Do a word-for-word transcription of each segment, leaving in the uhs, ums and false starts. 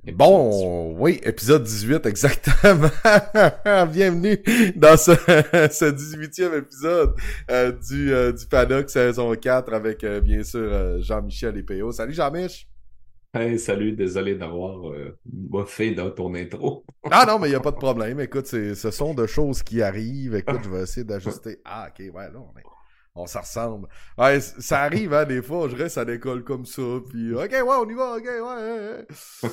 Épisode Bon, oui, épisode dix-huit, exactement. Bienvenue dans ce, ce dix-huitième épisode euh, du, euh, du Paddock saison quatre avec, euh, bien sûr, euh, Jean-Michel et P O. Salut Jean-Mich! Hey, salut, désolé d'avoir euh, moffé dans ton intro. Ah non, mais il n'y a pas de problème. Écoute, c'est, ce sont de choses qui arrivent. Écoute, je vais essayer d'ajuster. Ah, ok, ouais, là, on est... On s'en ressemble. Ouais, ça arrive, hein, des fois, je reste à l'école comme ça, puis ok, ouais, on y va, ok, ouais.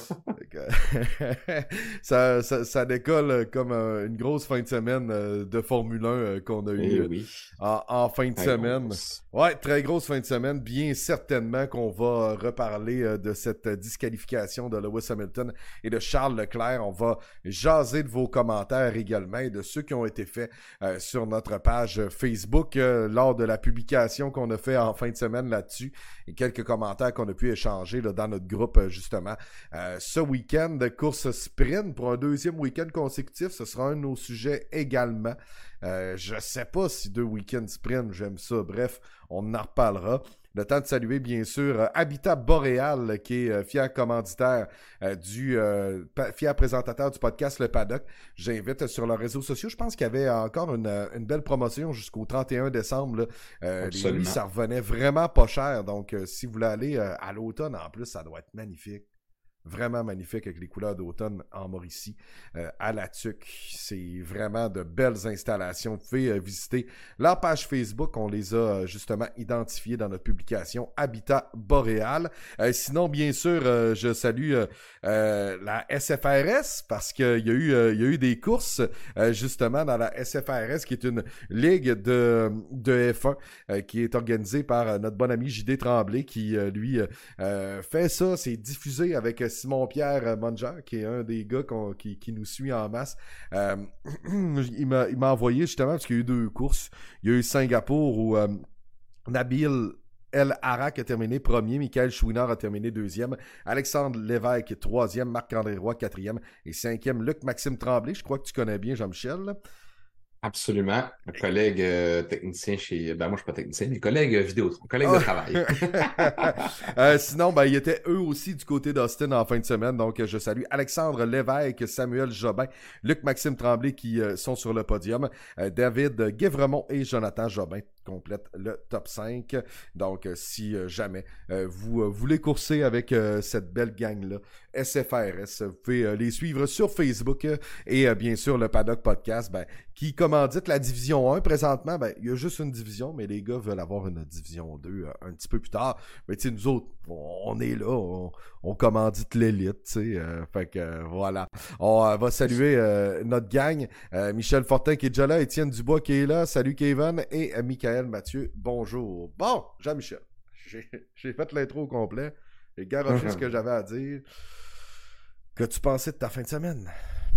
ouais. ça, ça, ça décolle comme euh, une grosse fin de semaine euh, de Formule un euh, qu'on a Eh eu euh, oui, en, en fin de très semaine. grosse. Ouais, très grosse fin de semaine. Bien certainement qu'on va reparler euh, de cette disqualification de Lewis Hamilton et de Charles Leclerc. On va jaser de vos commentaires également et de ceux qui ont été faits euh, sur notre page Facebook euh, lors de la publication qu'on a fait en fin de semaine là-dessus et quelques commentaires qu'on a pu échanger là, dans notre groupe euh, justement. Euh, ce week-end de course sprint pour un deuxième week-end consécutif, ce sera un de nos sujets également. Euh, je sais pas si deux week-ends sprint, j'aime ça. Bref, on en reparlera. Le temps de saluer, bien sûr, euh, Habitat Boréal, qui est euh, fier commanditaire euh, du euh, pa- fier présentateur du podcast Le Paddock. J'invite sur leurs réseaux sociaux. Je pense qu'il y avait encore une, une belle promotion jusqu'au trente et un décembre. Là. Euh, les nuits, Absolument. ça revenait vraiment pas cher. Donc, euh, si vous voulez aller euh, à l'automne, en plus, ça doit être magnifique. Vraiment magnifique avec les couleurs d'automne en Mauricie, euh, à la Tuque. C'est vraiment de belles installations. Vous pouvez euh, visiter leur page Facebook. On les a euh, justement identifiés dans notre publication Habitat Boréal. Euh, sinon, bien sûr, euh, je salue euh, euh, la S F R S parce qu'il y a eu, euh, il y a eu des courses euh, justement dans la S F R S qui est une ligue de, de F un euh, qui est organisée par euh, notre bon ami J D Tremblay qui, euh, lui, euh, fait ça. C'est diffusé avec euh, Simon-Pierre Monger, qui est un des gars qu'on, qui, qui nous suit en masse. Euh, il, m'a, il m'a envoyé justement, parce qu'il y a eu deux courses. Il y a eu Singapour où euh, Nabil El Arak a terminé premier, Michael Chouinard a terminé deuxième, Alexandre Lévesque troisième, Marc-André Roy quatrième et cinquième, Luc-Maxime Tremblay. Je crois que tu connais bien Jean-Michel. Là. Absolument. Un collègue euh, technicien chez... Ben moi, je suis pas technicien, mais collègue euh, Vidéotron, collègue Oh. de travail. euh, sinon, ben, il était eux aussi du côté d'Austin en fin de semaine. Donc, je salue Alexandre Lévesque, Samuel Jobin, Luc-Maxime Tremblay qui euh, sont sur le podium. Euh, David Guévremont et Jonathan Jobin complètent le top cinq. Donc, euh, si euh, jamais euh, vous euh, voulez courser avec euh, cette belle gang-là, S F R S, vous pouvez euh, les suivre sur Facebook euh, et euh, bien sûr le Paddock Podcast, ben, qui commandite la division un. Présentement, ben, il y a juste une division, mais les gars veulent avoir une division deux euh, un petit peu plus tard. Mais tu sais, nous autres, on, on est là, on, on commandite l'élite, tu sais. Euh, fait que euh, voilà. On euh, va saluer euh, notre gang. Euh, Michel Fortin qui est déjà là, Étienne Dubois qui est là. Salut Kevin et euh, Michael Mathieu. Bonjour. Bon, Jean-Michel, j'ai, j'ai fait l'intro au complet. J'ai garoché ce que j'avais à dire. Qu'as-tu pensé de ta fin de semaine?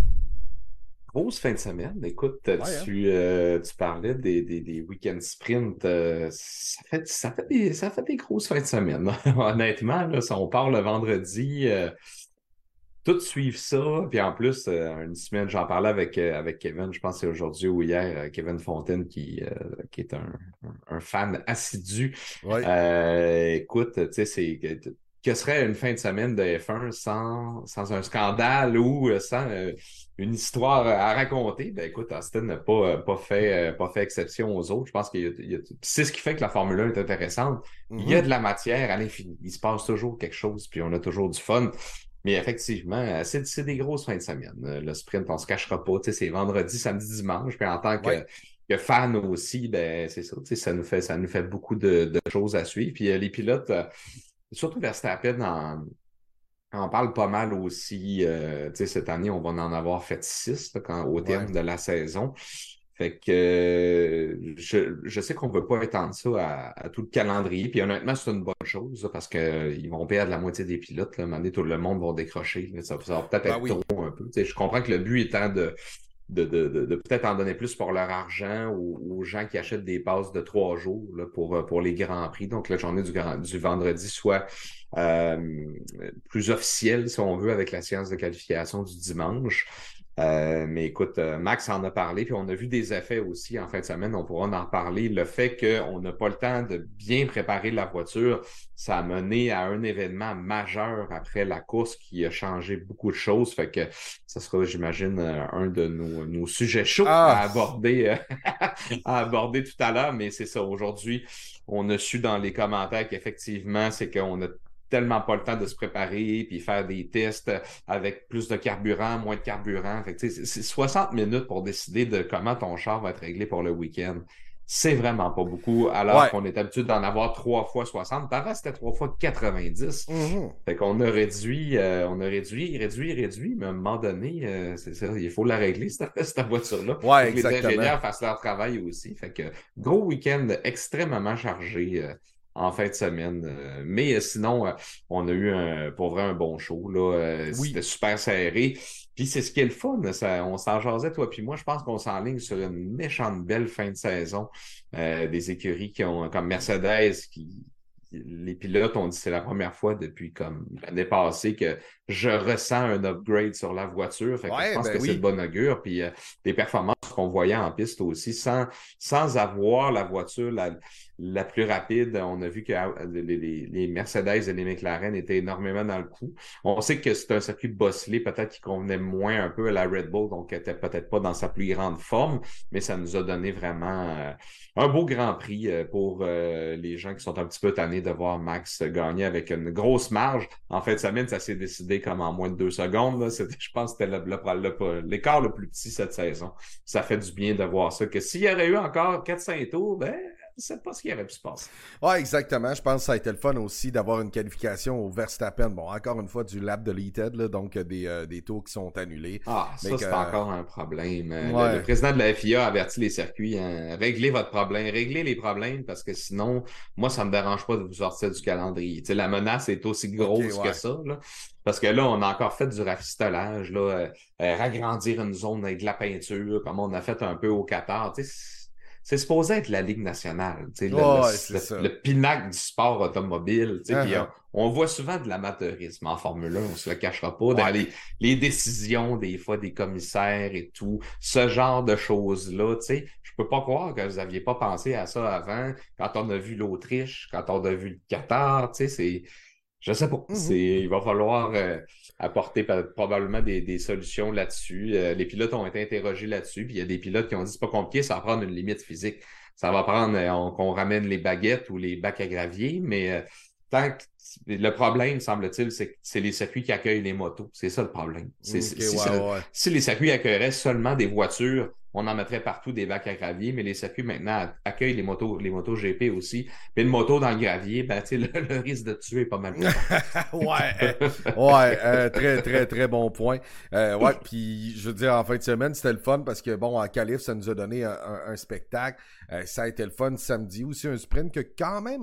Grosse fin de semaine. Écoute, Ouais, hein? tu, euh, tu parlais des, des, des week-ends sprint. euh, ça fait, ça fait des, ça fait des grosses fins de semaine. Honnêtement, là, si on part le vendredi, euh, tout suivre ça. Puis en plus, euh, une semaine, j'en parlais avec, euh, avec Kevin, je pense que c'est aujourd'hui ou hier, euh, Kevin Fontaine, qui, euh, qui est un, un, un fan assidu. Ouais. Euh, écoute, tu sais, c'est que, que serait une fin de semaine de F un sans, sans un scandale ou euh, sans euh, une histoire à raconter? Ben écoute, Austin n'a pas, euh, pas, fait, euh, pas fait exception aux autres. Je pense qu'il y a, il y a- c'est ce qui fait que la Formule un est intéressante. Il y a Mm-hmm. de la matière à l'infini. Il se passe toujours quelque chose, puis on a toujours du fun. Mais effectivement, euh, c'est, c'est des grosses fins de semaine. Euh, Le sprint, on se cachera pas. Tu sais, c'est vendredi, samedi, dimanche. Puis en tant Ouais. que, que fan aussi, ben c'est ça. Tu sais, ça nous fait, ça nous fait beaucoup de, de choses à suivre. Puis euh, les pilotes, euh, surtout Verstappen, en, en parle pas mal aussi. Euh, tu sais, cette année, on va en avoir fait six là, quand, au Ouais. terme de la saison. Fait que euh, je, je sais qu'on ne veut pas étendre ça à, à tout le calendrier. Puis honnêtement, c'est une bonne chose là, parce qu'ils vont perdre la moitié des pilotes. Là. À un moment donné, tout le monde va décrocher. Là. Ça, ça va peut-être Ben être oui. trop un peu. Tu sais, je comprends que le but étant de, de, de, de, de peut-être en donner plus pour leur argent aux, aux gens qui achètent des passes de trois jours là, pour, pour les grands prix. Donc la journée du, grand, du vendredi soit euh, plus officielle, si on veut, avec la séance de qualification du dimanche. Euh, mais écoute, euh, Max en a parlé, puis on a vu des effets aussi en fin de semaine, on pourra en reparler. Le fait qu'on n'a pas le temps de bien préparer la voiture, ça a mené à un événement majeur après la course qui a changé beaucoup de choses. Fait que ça sera, j'imagine, euh, un de nos, nos sujets chauds Ah! à aborder, euh, à aborder tout à l'heure. Mais c'est ça, aujourd'hui, on a su dans les commentaires qu'effectivement, c'est qu'on a tellement pas le temps de se préparer puis faire des tests avec plus de carburant, moins de carburant. Fait que, c'est soixante minutes pour décider de comment ton char va être réglé pour le week-end. C'est vraiment pas beaucoup, alors Ouais. qu'on est habitué d'en avoir trois fois soixante. Avant, c'était trois fois quatre-vingt-dix. Mm-hmm. Fait qu'on a réduit, euh, on a réduit, réduit, réduit, mais à un moment donné, euh, c'est ça, il faut la régler, cette, cette voiture-là. Ouais, Faut que les exactement. ingénieurs fassent leur travail aussi. Fait que gros week-end extrêmement chargé. Euh, en fin de semaine. Euh, mais euh, sinon, euh, on a eu un, pour vrai un bon show. Là. Euh, Oui. C'était super serré. Puis c'est ce qui est le fun. Ça, on s'en jasait, toi puis moi. Je pense qu'on s'enligne sur une méchante belle fin de saison. Euh, des écuries qui ont, comme Mercedes, qui les pilotes ont dit que c'est la première fois depuis comme l'année passée que je ressens un upgrade sur la voiture. Fait que ouais, je pense ben que oui. c'est de bonne augure. Puis euh, des performances qu'on voyait en piste aussi, sans, sans avoir la voiture la, la plus rapide. On a vu que les, les, les Mercedes et les McLaren étaient énormément dans le coup. On sait que c'est un circuit bosselé, peut-être qui convenait moins un peu à la Red Bull, donc elle était peut-être pas dans sa plus grande forme, mais ça nous a donné vraiment euh, un beau Grand Prix euh, pour euh, les gens qui sont un petit peu tannés de voir Max gagner avec une grosse marge. En fin de semaine, ça s'est décidé comme en moins de deux secondes. Là. Je pense que c'était l'écart le, le, le plus petit cette saison. Ça fait du bien de voir ça. Que s'il y aurait eu encore quatre cinq tours, ben je ne sais pas ce qui aurait pu se passer. Ouais, exactement. Je pense que ça a été le fun aussi d'avoir une qualification au Verstappen. Bon, encore une fois, du lap deleted, là, donc des, euh, des tours qui sont annulés. Ah, ça, mais c'est que... encore un problème. Ouais. Le, le président de la F I A a averti les circuits, hein, réglez votre problème, réglez les problèmes, parce que sinon, moi, ça ne me dérange pas de vous sortir du calendrier. Tu sais, la menace est aussi grosse okay, ouais. que ça, là. Parce que là, on a encore fait du rafistolage, là, euh, euh, agrandir une zone avec de la peinture, comme on a fait un peu au Qatar. Tu sais, c'est supposé être la Ligue nationale, le, oh, le, le, le pinacle du sport automobile. Uh-huh. Puis on, on voit souvent de l'amateurisme en Formule un, on se le cachera pas, ouais. dans les, les décisions des fois des commissaires et tout, ce genre de choses-là. Je peux pas croire que vous aviez pas pensé à ça avant, quand on a vu l'Autriche, quand on a vu le Qatar, c'est... Je sais pas. Mm-hmm. Il va falloir euh, apporter probablement des, des solutions là-dessus. Euh, les pilotes ont été interrogés là-dessus. Puis il y a des pilotes qui ont dit c'est pas compliqué, ça va prendre une limite physique. Ça va prendre euh, qu'on ramène les baguettes ou les bacs à gravier, mais euh, tant que le problème, semble-t-il, c'est que c'est les circuits qui accueillent les motos. C'est ça le problème. C'est, okay, si, ouais, ouais. si les circuits accueilleraient seulement des voitures, on en mettrait partout des bacs à gravier, mais les circuits maintenant accueillent les motos, les motos G P aussi. Puis une moto dans le gravier, ben, tu sais, le, le risque de tuer est pas mal. ouais, ouais, euh, très, très, très bon point. Euh, ouais, puis je veux dire, en fin de semaine, c'était le fun parce que, bon, en qualif, ça nous a donné un, un, un spectacle. Euh, ça a été le fun samedi aussi, un sprint que quand même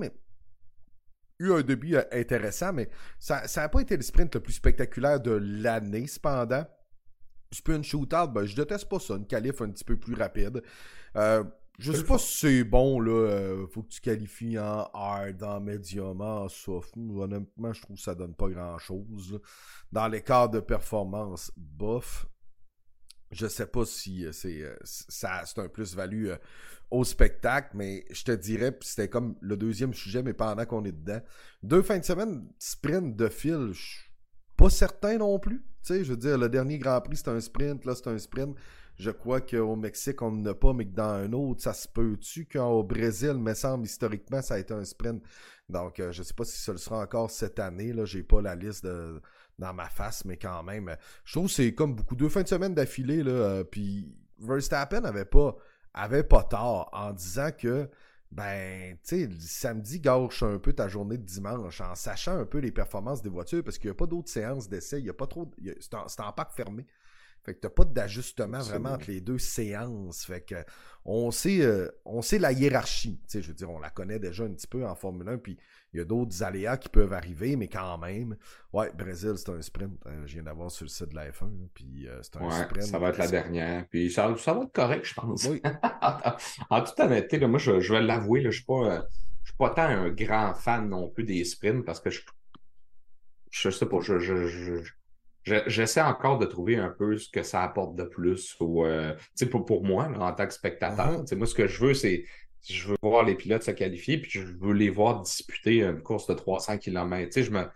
eu un début intéressant, mais ça n'a pas été le sprint le plus spectaculaire de l'année, cependant. Sprint shootout, ben, je déteste pas ça, une qualif un petit peu plus rapide. Euh, je sais pas si c'est bon, là, euh, faut que tu qualifies en hard, en medium, en soft. Honnêtement, je trouve que ça donne pas grand-chose. Là. Dans les cas de performance, bof. Je sais pas si c'est, ça, c'est un plus-value euh, au spectacle, mais je te dirais, puis c'était comme le deuxième sujet, mais pendant qu'on est dedans, deux fins de semaine, sprint de fil, je suis pas certain non plus. Tu sais, je veux dire, le dernier Grand Prix, c'est un sprint, là, c'est un sprint. Je crois qu'au Mexique, on n'en a pas, mais que dans un autre, ça se peut-tu qu'au Brésil, me semble, historiquement, ça a été un sprint. Donc, euh, je sais pas si ça le sera encore cette année, là, j'ai pas la liste de... dans ma face, mais quand même, je trouve que c'est comme beaucoup, deux fins de semaine d'affilée, là, euh, puis Verstappen avait pas, avait pas tort en disant que, ben, tu sais, le samedi gâche un peu ta journée de dimanche en sachant un peu les performances des voitures, parce qu'il n'y a pas d'autres séances d'essai, il y a pas trop, il y a, c'est, en, c'est en parc fermé. Fait que t'as pas d'ajustement vraiment entre les deux séances. Fait que on sait, euh, on sait la hiérarchie. Tu sais, je veux dire, on la connaît déjà un petit peu en Formule un, puis il y a d'autres aléas qui peuvent arriver, mais quand même. Ouais, Brésil, c'est un sprint. Euh, je viens d'avoir sur le site de la F un, puis euh, c'est un ouais, sprint. Ça va être la dernière. Puis ça, ça va être correct, je pense. Oui. En toute honnêteté, là, moi, je, je vais l'avouer, là, je suis pas, euh, je suis pas tant un grand fan non plus des sprints parce que je, je sais pas, je, je, je je, j'essaie encore de trouver un peu ce que ça apporte de plus ou, euh, tu sais, pour, pour moi, là, en tant que spectateur. Mhm. Tu sais, moi, ce que je veux, c'est, je veux voir les pilotes se qualifier, puis je veux les voir disputer une course de trois cents kilomètres. Tu sais, je me,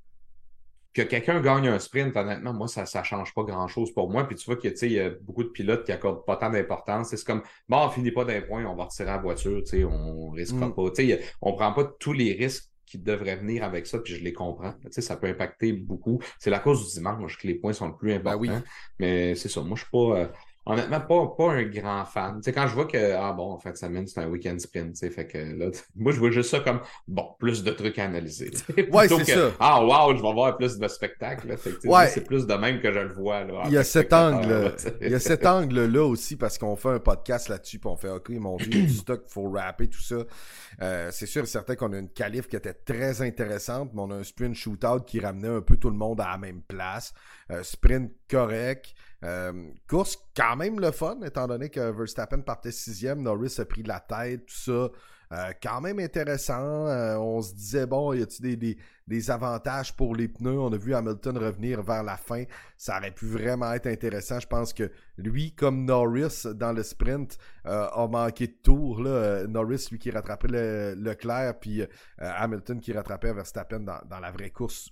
que quelqu'un gagne un sprint, honnêtement, moi, ça ne change pas grand-chose pour moi. Puis tu vois qu'il y a beaucoup de pilotes qui accordent pas tant d'importance. C'est comme, bon, on finit pas d'un point, on va retirer la voiture, tu sais, on risquera Mhm. pas. Tu sais, on prend pas tous les risques qui devraient venir avec ça, puis je les comprends. Tu sais, ça peut impacter beaucoup. C'est la cause du dimanche que les points sont le plus Ben oui. importants. Mais c'est ça, moi, je suis pas... euh, honnêtement, pas, pas un grand fan. Tu sais, quand je vois que, ah bon, en fin de semaine, c'est un week-end sprint, tu sais, fait que là, moi, je vois juste ça comme, bon, plus de trucs à analyser. Ouais, Plutôt c'est que, ça. ah wow, je vais voir plus de spectacles. Là. Fait que, tu sais, moi, c'est Ouais, plus de même que je le vois là, en il y a tant que cet spectateur. Là, angle, tu il y a sais. cet angle-là aussi parce qu'on fait un podcast là-dessus, puis on fait OK, mon Dieu, il y a du stock, il faut rapper, tout ça. Euh, c'est sûr et certain qu'on a une qualif qui était très intéressante, mais on a un sprint shootout qui ramenait un peu tout le monde à la même place. Euh, sprint correct. Euh, course quand même le fun, étant donné que Verstappen partait sixième, Norris a pris de la tête, tout ça. Euh, quand même intéressant. Euh, on se disait, bon, y a-t-il des, des, des avantages pour les pneus? On a vu Hamilton revenir vers la fin. Ça aurait pu vraiment être intéressant. Je pense que lui, comme Norris dans le sprint, euh, a manqué de tours. Là. Euh, Norris, lui, qui rattrapait le, Leclerc, puis euh, Hamilton qui rattrapait Verstappen dans, dans la vraie course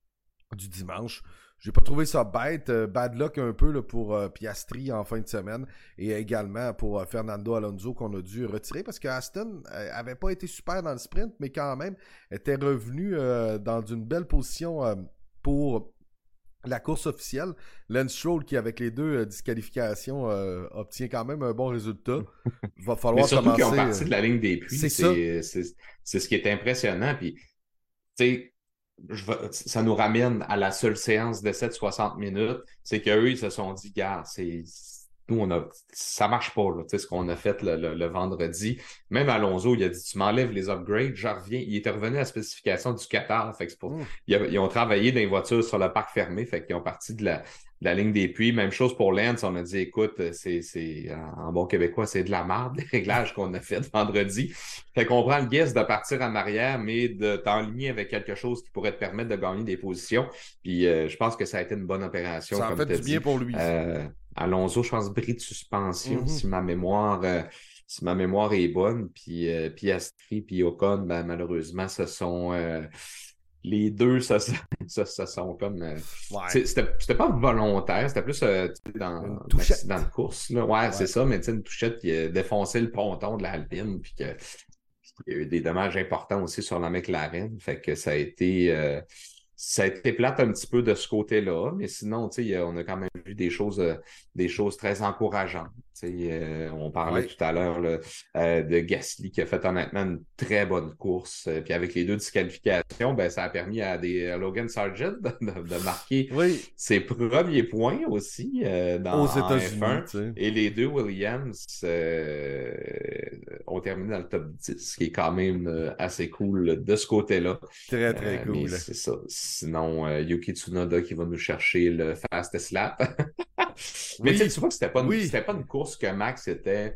du dimanche. J'ai pas trouvé ça bête. Euh, bad luck un peu là, pour euh, Piastri en fin de semaine et également pour euh, Fernando Alonso qu'on a dû retirer parce que Aston euh, avait pas été super dans le sprint, mais quand même était revenu euh, dans une belle position euh, pour la course officielle. Lance Stroll qui avec les deux euh, disqualifications euh, obtient quand même un bon résultat. Va Mais falloir surtout qu'ils ont commencer. parti Euh... de la ligne des puits, C'est ça. c'est, c'est, c'est ce qui est impressionnant. Puis, tu sais, je vais- ça nous ramène à la seule séance d'essai de soixante minutes. C'est qu'eux, ils se sont dit, gars, c'est. Nous, on a. Ça marche pas, là, tu sais, ce qu'on a fait le, le- le vendredi. Même Alonso, il a dit, tu m'enlèves les upgrades, je reviens. Il était revenu à la spécification du Qatar. Fait que c'est pour... Mm. ils, a- ils ont travaillé dans les voitures sur le parc fermé. Fait qu'ils ont parti de la, de la ligne des puits. Même chose pour Lance. On a dit, écoute, c'est, c'est en bon québécois, c'est de la merde, les réglages qu'on a fait vendredi. Fait qu'on prend le guess de partir en arrière, mais de t'enligner avec quelque chose qui pourrait te permettre de gagner des positions. Puis euh, je pense que ça a été une bonne opération, Ça en comme fait tu as du bien dit. pour lui. Euh, Alonso, je pense, bris de suspension, Mm-hmm. si ma mémoire, euh, si ma mémoire est bonne. Puis euh, Piastri puis Ocon, ben, malheureusement, ce sont euh, les deux, ça, ça, ça, ça sont comme. Euh, Ouais. c'était, c'était pas volontaire, c'était plus euh, dans Une un accident de touchette. course. Là. Ouais, c'est Ouais. ça, mais une touchette qui a défoncé le ponton de l'Alpine, puis que il y a eu des dommages importants aussi sur la McLaren. Fait que ça a été. Euh, ça a été plate un petit peu de ce côté-là, mais sinon, tu sais, on a quand même vu des choses, euh, des choses très encourageantes. Tu sais, euh, on parlait Ouais. tout à l'heure là, euh, de Gasly qui a fait honnêtement une très bonne course. Euh, puis avec les deux disqualifications, ben, ça a permis à, des, à Logan Sargent de, de- de marquer Oui. ses premiers points aussi euh, dans, Aux en F États-Unis, un. tu sais. Et les deux Williams euh, ont terminé dans le top dix, ce qui est quand même euh, assez cool de ce côté-là. Très, très Euh, mais cool. c'est ça. Sinon, euh, Yuki Tsunoda qui va nous chercher le fast slap. Mais tu sais, Oui. tu vois que c'était pas une, Oui. c'était pas une course que Max était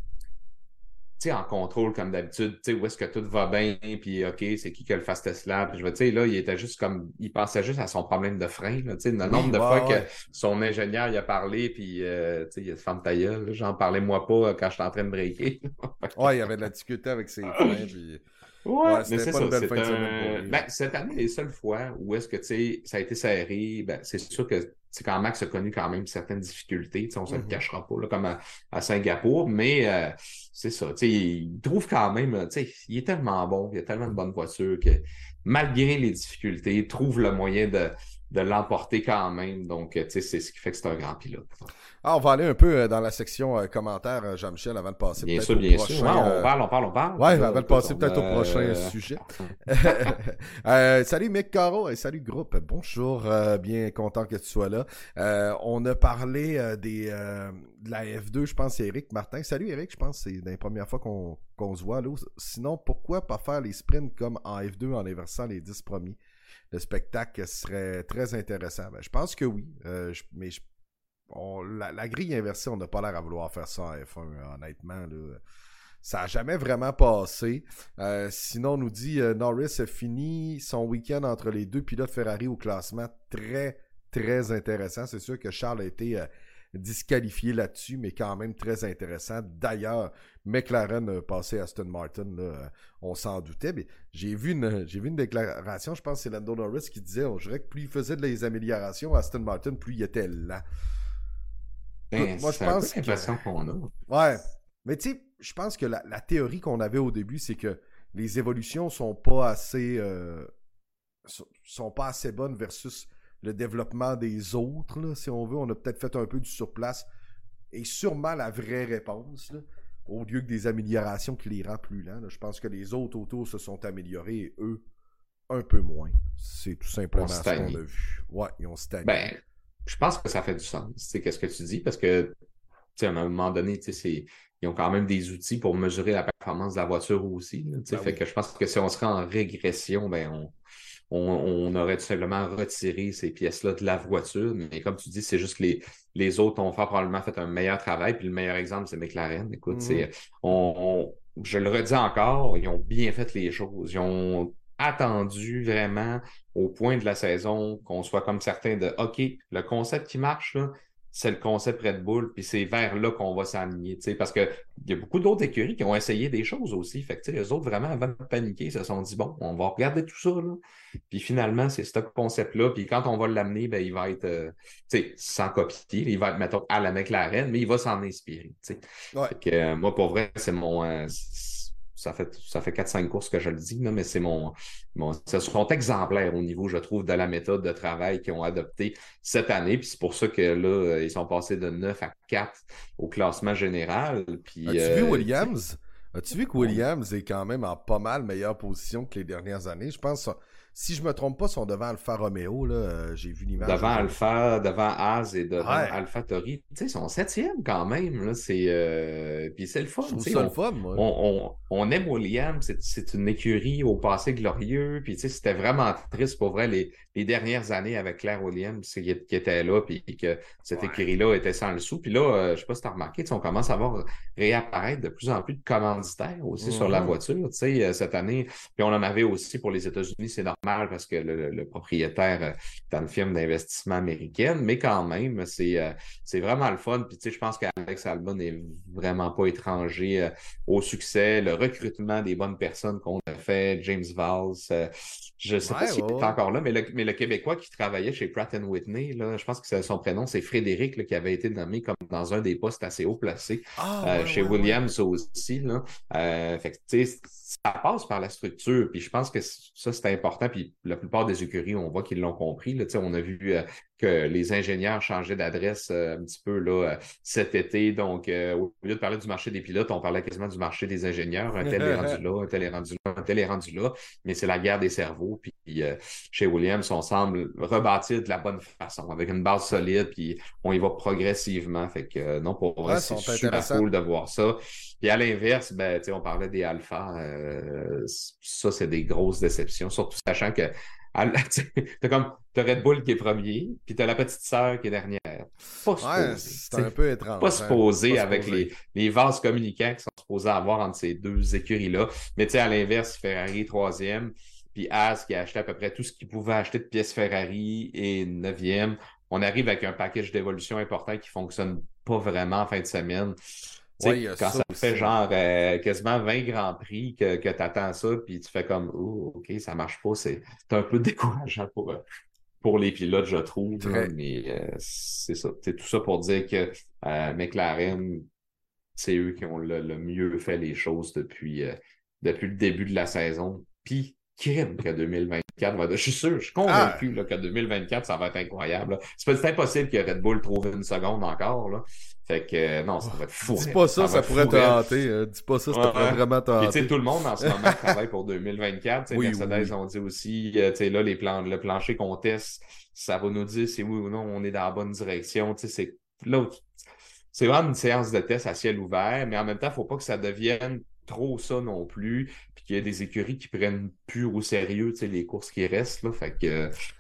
tu sais, en contrôle comme d'habitude, tu sais, où est-ce que tout va bien, puis OK, c'est qui qui a le fast slap. Je veux, tu sais, là, il était juste comme, il pensait juste à son problème de frein, là, tu sais, le Oui, nombre de ouais, fois que ouais. son ingénieur, il a parlé, puis, euh, tu sais, il a ferme ta gueule, là, j'en parlais moi pas euh, quand j'étais en train de breaker. Ouais, il y avait de la difficulté avec ses freins, puis... Ouais, Ouais, mais c'était c'est pas une ça. belle C'est fin de semaine pour un. lui. Ben, cette année, les seules fois où est-ce que tu sais, ça a été serré, ben, c'est sûr que c'est quand Max a connu quand même certaines difficultés. Tu sais, on se le Mhm. cachera pas, là, comme à, à Singapour, mais euh, c'est ça. Tu sais, il trouve quand même, tu sais, il est tellement bon, il a tellement de bonnes voitures que malgré les difficultés, il trouve le moyen de, de l'emporter quand même. Donc, tu sais, c'est ce qui fait que c'est un grand pilote. Ah, on va aller un peu euh, dans la section euh, commentaires, euh, Jean-Michel, avant de passer Bien peut-être sûr, au bien sûr. prochain... Ouais, on euh, parle, on parle, on parle. Ouais, Puis là, avant de écoute, passer on peut-être au prochain a... sujet. Euh, salut Mick Caro et salut groupe. Bonjour, euh, bien content que tu sois là. Euh, on a parlé euh, des euh, de la F deux, je pense c'est Eric Martin. Salut Eric, je pense que c'est la première fois qu'on qu'on se voit là. Sinon, pourquoi pas faire les sprints comme en F deux en inversant les dix premiers? Le spectacle serait très intéressant. Ben, je pense que oui, euh, je, mais je, on, la, la grille inversée, on n'a pas l'air à vouloir faire ça en F un, honnêtement. Là. Ça n'a jamais vraiment passé. Euh, sinon, on nous dit euh, Norris a fini son week-end entre les deux pilotes Ferrari au classement très, très intéressant. C'est sûr que Charles a été euh, disqualifié là-dessus, mais quand même très intéressant. D'ailleurs, McLaren a passé Aston Martin, là, euh, on s'en doutait. Mais j'ai vu une, j'ai vu une déclaration, je pense que c'est Lando Norris qui disait, on dirait que plus il faisait de les améliorations, Aston Martin, plus il était lent. Ben, Moi, je c'est un peu pense que... l'impression qu'on a. Ouais, mais tu sais, je pense que la, la théorie qu'on avait au début, c'est que les évolutions sont pas assez... Euh, sont pas assez bonnes versus le développement des autres, là, si on veut. On a peut-être fait un peu du surplace. Et sûrement la vraie réponse, là, au lieu que des améliorations qui les rend plus lents. Là, je pense que les autres autour se sont améliorés et eux, un peu moins. C'est tout simplement ce qu'on a vu. Ouais, ils ont stagné. Ben, je pense que ça fait du sens. C'est qu'est-ce que tu dis? Parce que, tu sais, à un moment donné, tu sais, ils ont quand même des outils pour mesurer la performance de la voiture aussi. Là, ben fait oui. que je pense que si on serait en régression, ben on, on, on aurait tout simplement retiré ces pièces-là de la voiture. Mais comme tu dis, c'est juste que les, les autres ont probablement fait un meilleur travail. Puis le meilleur exemple, c'est McLaren. Écoute, mm-hmm. c'est, on, on, je le redis encore, ils ont bien fait les choses. Ils ont attendu vraiment au point de la saison qu'on soit comme certain de OK, le concept qui marche, là, c'est le concept Red Bull, puis c'est vers là qu'on va s'aligner, tu sais, parce qu'il y a beaucoup d'autres écuries qui ont essayé des choses aussi. Fait que, tu sais, eux autres, vraiment, avant de paniquer, se sont dit, bon, on va regarder tout ça, là. Puis finalement, c'est ce concept-là. Puis quand on va l'amener, ben, il va être, euh, tu sais, sans copier, il va être, mettons, à la McLaren, mais il va s'en inspirer, tu sais. Ouais. Fait que, euh, moi, pour vrai, c'est mon... Euh, ça fait, ça fait quatre cinq courses que je le dis, là, mais c'est mon, mon... Ce sont exemplaires au niveau, je trouve, de la méthode de travail qu'ils ont adoptée cette année. Puis c'est pour ça que là, ils sont passés de neuf à quatre au classement général. Puis, As-tu euh, vu Williams? As-tu vu que Williams est quand même en pas mal meilleure position que les dernières années? Je pense, si je me trompe pas, ils sont devant Alfa Romeo. Là. J'ai vu l'image. Devant Alfa, devant Haas et devant ouais. Alfa Tauri. Tu sais, ils sont septième quand même. Là. C'est, euh... Puis c'est le fun. Je trouve ça on, le fun, moi. On, on, on aime Williams. C'est, c'est une écurie au passé glorieux. Puis tu sais, c'était vraiment triste pour vrai les, les dernières années avec Claire Williams qui, qui était là. Puis que cette ouais. écurie-là était sans le sou. Puis là, euh, je sais pas si tu as remarqué, on commence à voir réapparaître de plus en plus de commanditaires aussi mm-hmm. sur la voiture. Tu sais, cette année. Puis on en avait aussi pour les États-Unis. C'est normal parce que le, le, le propriétaire euh, dans le firme d'investissement américaine, mais quand même, c'est, euh, c'est vraiment le fun. Puis, tu sais, je pense qu'Alex Albon n'est vraiment pas étranger euh, au succès, le recrutement des bonnes personnes qu'on a fait, James Valls, euh, je ne sais ouais, pas s'il ouais. est encore là, mais le, mais le Québécois qui travaillait chez Pratt and Whitney, là, je pense que son prénom, c'est Frédéric, là, qui avait été nommé comme dans un des postes assez haut placés ah, euh, ouais, chez ouais, Williams ouais. aussi. Là. Euh, fait que, tu sais, ça passe par la structure, puis je pense que ça, c'est important, puis la plupart des écuries, on voit qu'ils l'ont compris. Là, on a vu euh, que les ingénieurs changeaient d'adresse euh, un petit peu là, euh, cet été, donc euh, au lieu de parler du marché des pilotes, on parlait quasiment du marché des ingénieurs. Un tel est rendu là, un tel est rendu là, un tel est rendu là, mais c'est la guerre des cerveaux, puis euh, chez Williams, on semble rebâtir de la bonne façon, avec une base solide, puis on y va progressivement, fait que euh, non, pour vrai, ouais, c'est super cool de voir ça. Puis à l'inverse, ben, on parlait des alphas. Euh, ça, c'est des grosses déceptions, surtout sachant que t'as comme t'as Red Bull qui est premier, puis t'as la petite sœur qui est dernière. Pas ouais, c'est un peu étrange. Pas supposé hein? avec les, les vases communicants qui sont supposés avoir entre ces deux écuries-là. Mais tu sais, à l'inverse, Ferrari troisième, puis Haas qui a acheté à peu près tout ce qu'il pouvait acheter de pièces Ferrari et neuvième. On arrive avec un package d'évolution important qui fonctionne pas vraiment en fin de semaine. Ouais, quand ça, ça fait genre euh, quasiment vingt grands prix que, que tu attends ça, puis tu fais comme oh, OK, ça marche pas, c'est, c'est un peu décourageant pour, pour les pilotes, je trouve. Là, mais euh, c'est ça. C'est tout ça pour dire que euh, McLaren, c'est eux qui ont le, le mieux fait les choses depuis, euh, depuis le début de la saison. Puis crime que deux mille vingt-quatre va être... Je suis sûr, je suis convaincu ah. là, que deux mille vingt-quatre, ça va être incroyable. Là. C'est, c'est impossible que Red Bull trouve une seconde encore. Là. Fait que euh, non, ça va être fou. Dis pas ça, ça, ça pourrait te hanter. Euh, dis pas ça, ça ouais, pourrait vraiment te hanter. Tu sais, tout le monde en ce moment travaille pour deux mille vingt-quatre. Oui, Mercedes, oui. on dit aussi, euh, tu sais, là, les plans, le plancher qu'on teste, ça va nous dire si oui ou non on est dans la bonne direction. Tu sais, c'est là, c'est vraiment une séance de test à ciel ouvert, mais en même temps, il ne faut pas que ça devienne trop ça non plus, puis qu'il y ait des écuries qui prennent plus au sérieux, tu sais, les courses qui restent, là. Fait que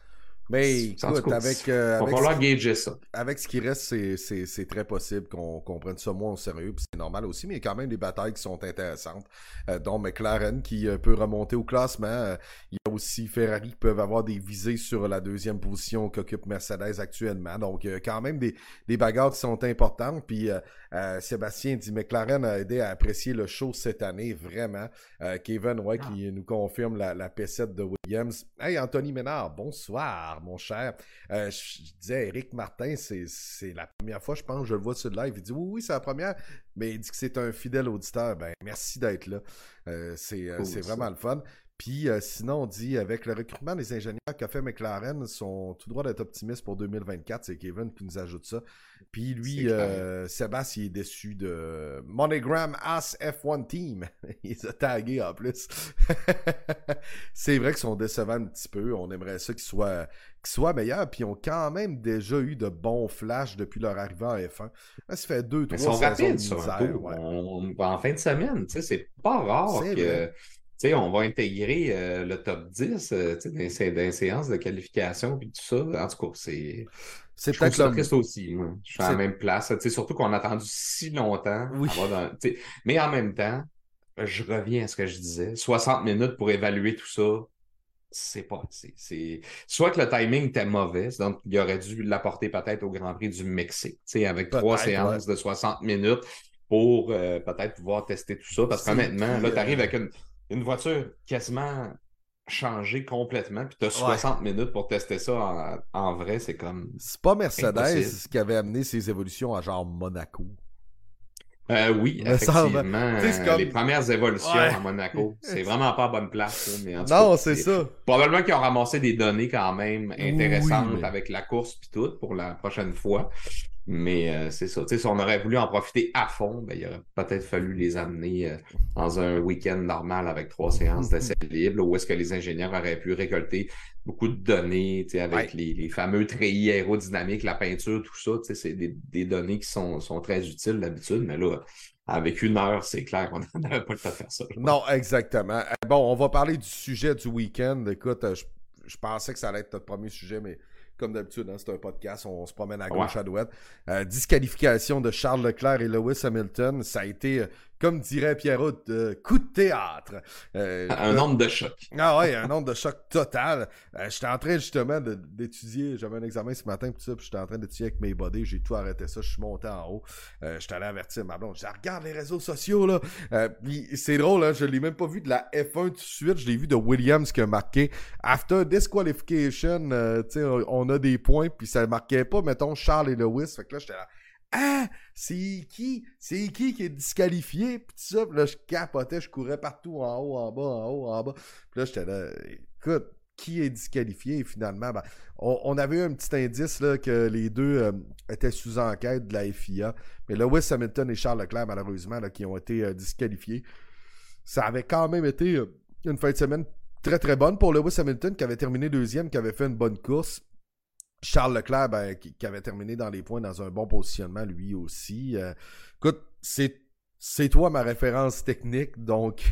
Mais En tout écoute, cas, avec, il euh, va avec, falloir ce qui, gager ça. avec ce qui reste, c'est, c'est, c'est très possible qu'on, qu'on prenne ça moins au sérieux, puis c'est normal aussi, mais il y a quand même des batailles qui sont intéressantes, euh, dont McLaren qui euh, peut remonter au classement. Euh, il y a aussi Ferrari qui peuvent avoir des visées sur la deuxième position qu'occupe Mercedes actuellement. Donc, euh, quand même des, des bagarres qui sont importantes. Puis, euh, euh, Sébastien dit McLaren a aidé à apprécier le show cette année, vraiment. Euh, Kevin, ouais, Ah. qui nous confirme la, la P sept de Williams. Hey, Anthony Ménard, bonsoir, mon cher. Euh, je, je disais, Éric Martin, c'est, c'est la première fois, je pense, je le vois sur le live. Il dit, oui, oui, c'est la première, mais il dit que c'est un fidèle auditeur. Ben, merci d'être là. Euh, c'est, euh, Cool, c'est ça. vraiment le fun. Puis euh, sinon, on dit, avec le recrutement des ingénieurs qu'a fait McLaren, sont tout droit d'être optimistes pour deux mille vingt-quatre. C'est Kevin qui nous ajoute ça. Puis lui, euh, Sébastien, il est déçu de MoneyGram As F un Team. Il les a tagués en plus. C'est vrai qu'ils sont décevants un petit peu. On aimerait ça qu'ils soient, qu'ils soient meilleurs. Puis ils ont quand même déjà eu de bons flashs depuis leur arrivée en F un. Là, ça fait deux, Mais trois ils sont saisons rapides de sur un misère. tour. Ouais. On- en fin de semaine, tu sais, c'est pas rare C'est que vrai. tu sais, on va intégrer euh, le top dix euh, tu sais, dans, les sé- dans les séances de qualification puis tout ça. En tout cas, c'est. C'est Je trouve peut-être ça le... triste aussi, moi. Je suis à la C'est... même place. Tu sais, surtout qu'on a attendu si longtemps Oui. avant dans- tu sais, mais en même temps, je reviens à ce que je disais. soixante minutes pour évaluer tout ça, c'est pas assez. C'est... Soit que le timing était mauvais, donc il aurait dû l'apporter peut-être au Grand Prix du Mexique, tu sais, avec trois Peut-être, ouais. séances de soixante minutes pour euh, peut-être pouvoir tester tout ça. Parce C'est qu'honnêtement, qui, là, tu arrives euh, avec une, une voiture quasiment changée complètement, puis tu as Ouais. soixante minutes pour tester ça en, en vrai, c'est comme C'est pas Mercedes impossible. qui avait amené ses évolutions à genre Monaco. Euh, oui, Me semble. effectivement, Tu sais, c'est euh, comme... les premières évolutions Ouais. à Monaco, c'est vraiment pas à bonne place, là, mais en tout Non, cas, c'est c'est ça. probablement qu'ils ont ramassé des données quand même Oui, intéressantes mais... avec la course puis tout pour la prochaine fois. Mais euh, c'est ça. Tu sais, si on aurait voulu en profiter à fond, ben, il aurait peut-être fallu les amener euh, dans un week-end normal avec trois séances d'essais libres, où est-ce que les ingénieurs auraient pu récolter beaucoup de données, tu sais, avec Ouais. les, les fameux treillis aérodynamiques, la peinture, tout ça. Tu sais, c'est des, des données qui sont, sont très utiles d'habitude, mais là, avec une heure, c'est clair qu'on n'avait pas le temps de faire ça. là. Non, exactement. Euh, Bon, on va parler du sujet du week-end. Écoute, euh, je, je pensais que ça allait être notre premier sujet, mais comme d'habitude, hein, c'est un podcast, on, se promène à gauche, Ouais. à droite. Euh, disqualification de Charles Leclerc et Lewis Hamilton, ça a été, euh, comme dirait Pierrot, euh, coup de théâtre. Euh, Un le- nombre de chocs. Ah ouais, un nombre de choc total. Euh, j'étais en train justement de- d'étudier, j'avais un examen ce matin, pis tout ça, puis j'étais en train d'étudier avec mes buddies, j'ai tout arrêté ça, je suis monté en haut. Euh, j'étais allé avertir ma blonde, je dis, regarde les réseaux sociaux, là. Euh, puis c'est drôle, hein, je l'ai même pas vu de la F un tout de suite, je l'ai vu de Williams qui a marqué After disqualification, euh, tu sais, on, on a des points, puis ça marquait pas, mettons, Charles et Lewis. Fait que là, j'étais là, ah, c'est qui? C'est qui qui est disqualifié? Puis tout ça, puis là, je capotais, je courais partout, en haut, en bas, en haut, en bas. Puis là, j'étais là, écoute, qui est disqualifié? Et finalement, ben, on, on avait eu un petit indice là, que les deux euh, étaient sous enquête de la F I A. Mais Lewis Hamilton et Charles Leclerc, malheureusement, là, qui ont été euh, disqualifiés. Ça avait quand même été euh, une fin de semaine très très bonne pour Lewis Hamilton, qui avait terminé deuxième, qui avait fait une bonne course. Charles Leclerc, ben, qui, qui avait terminé dans les points dans un bon positionnement, lui aussi. Euh, écoute, c'est, c'est toi ma référence technique, donc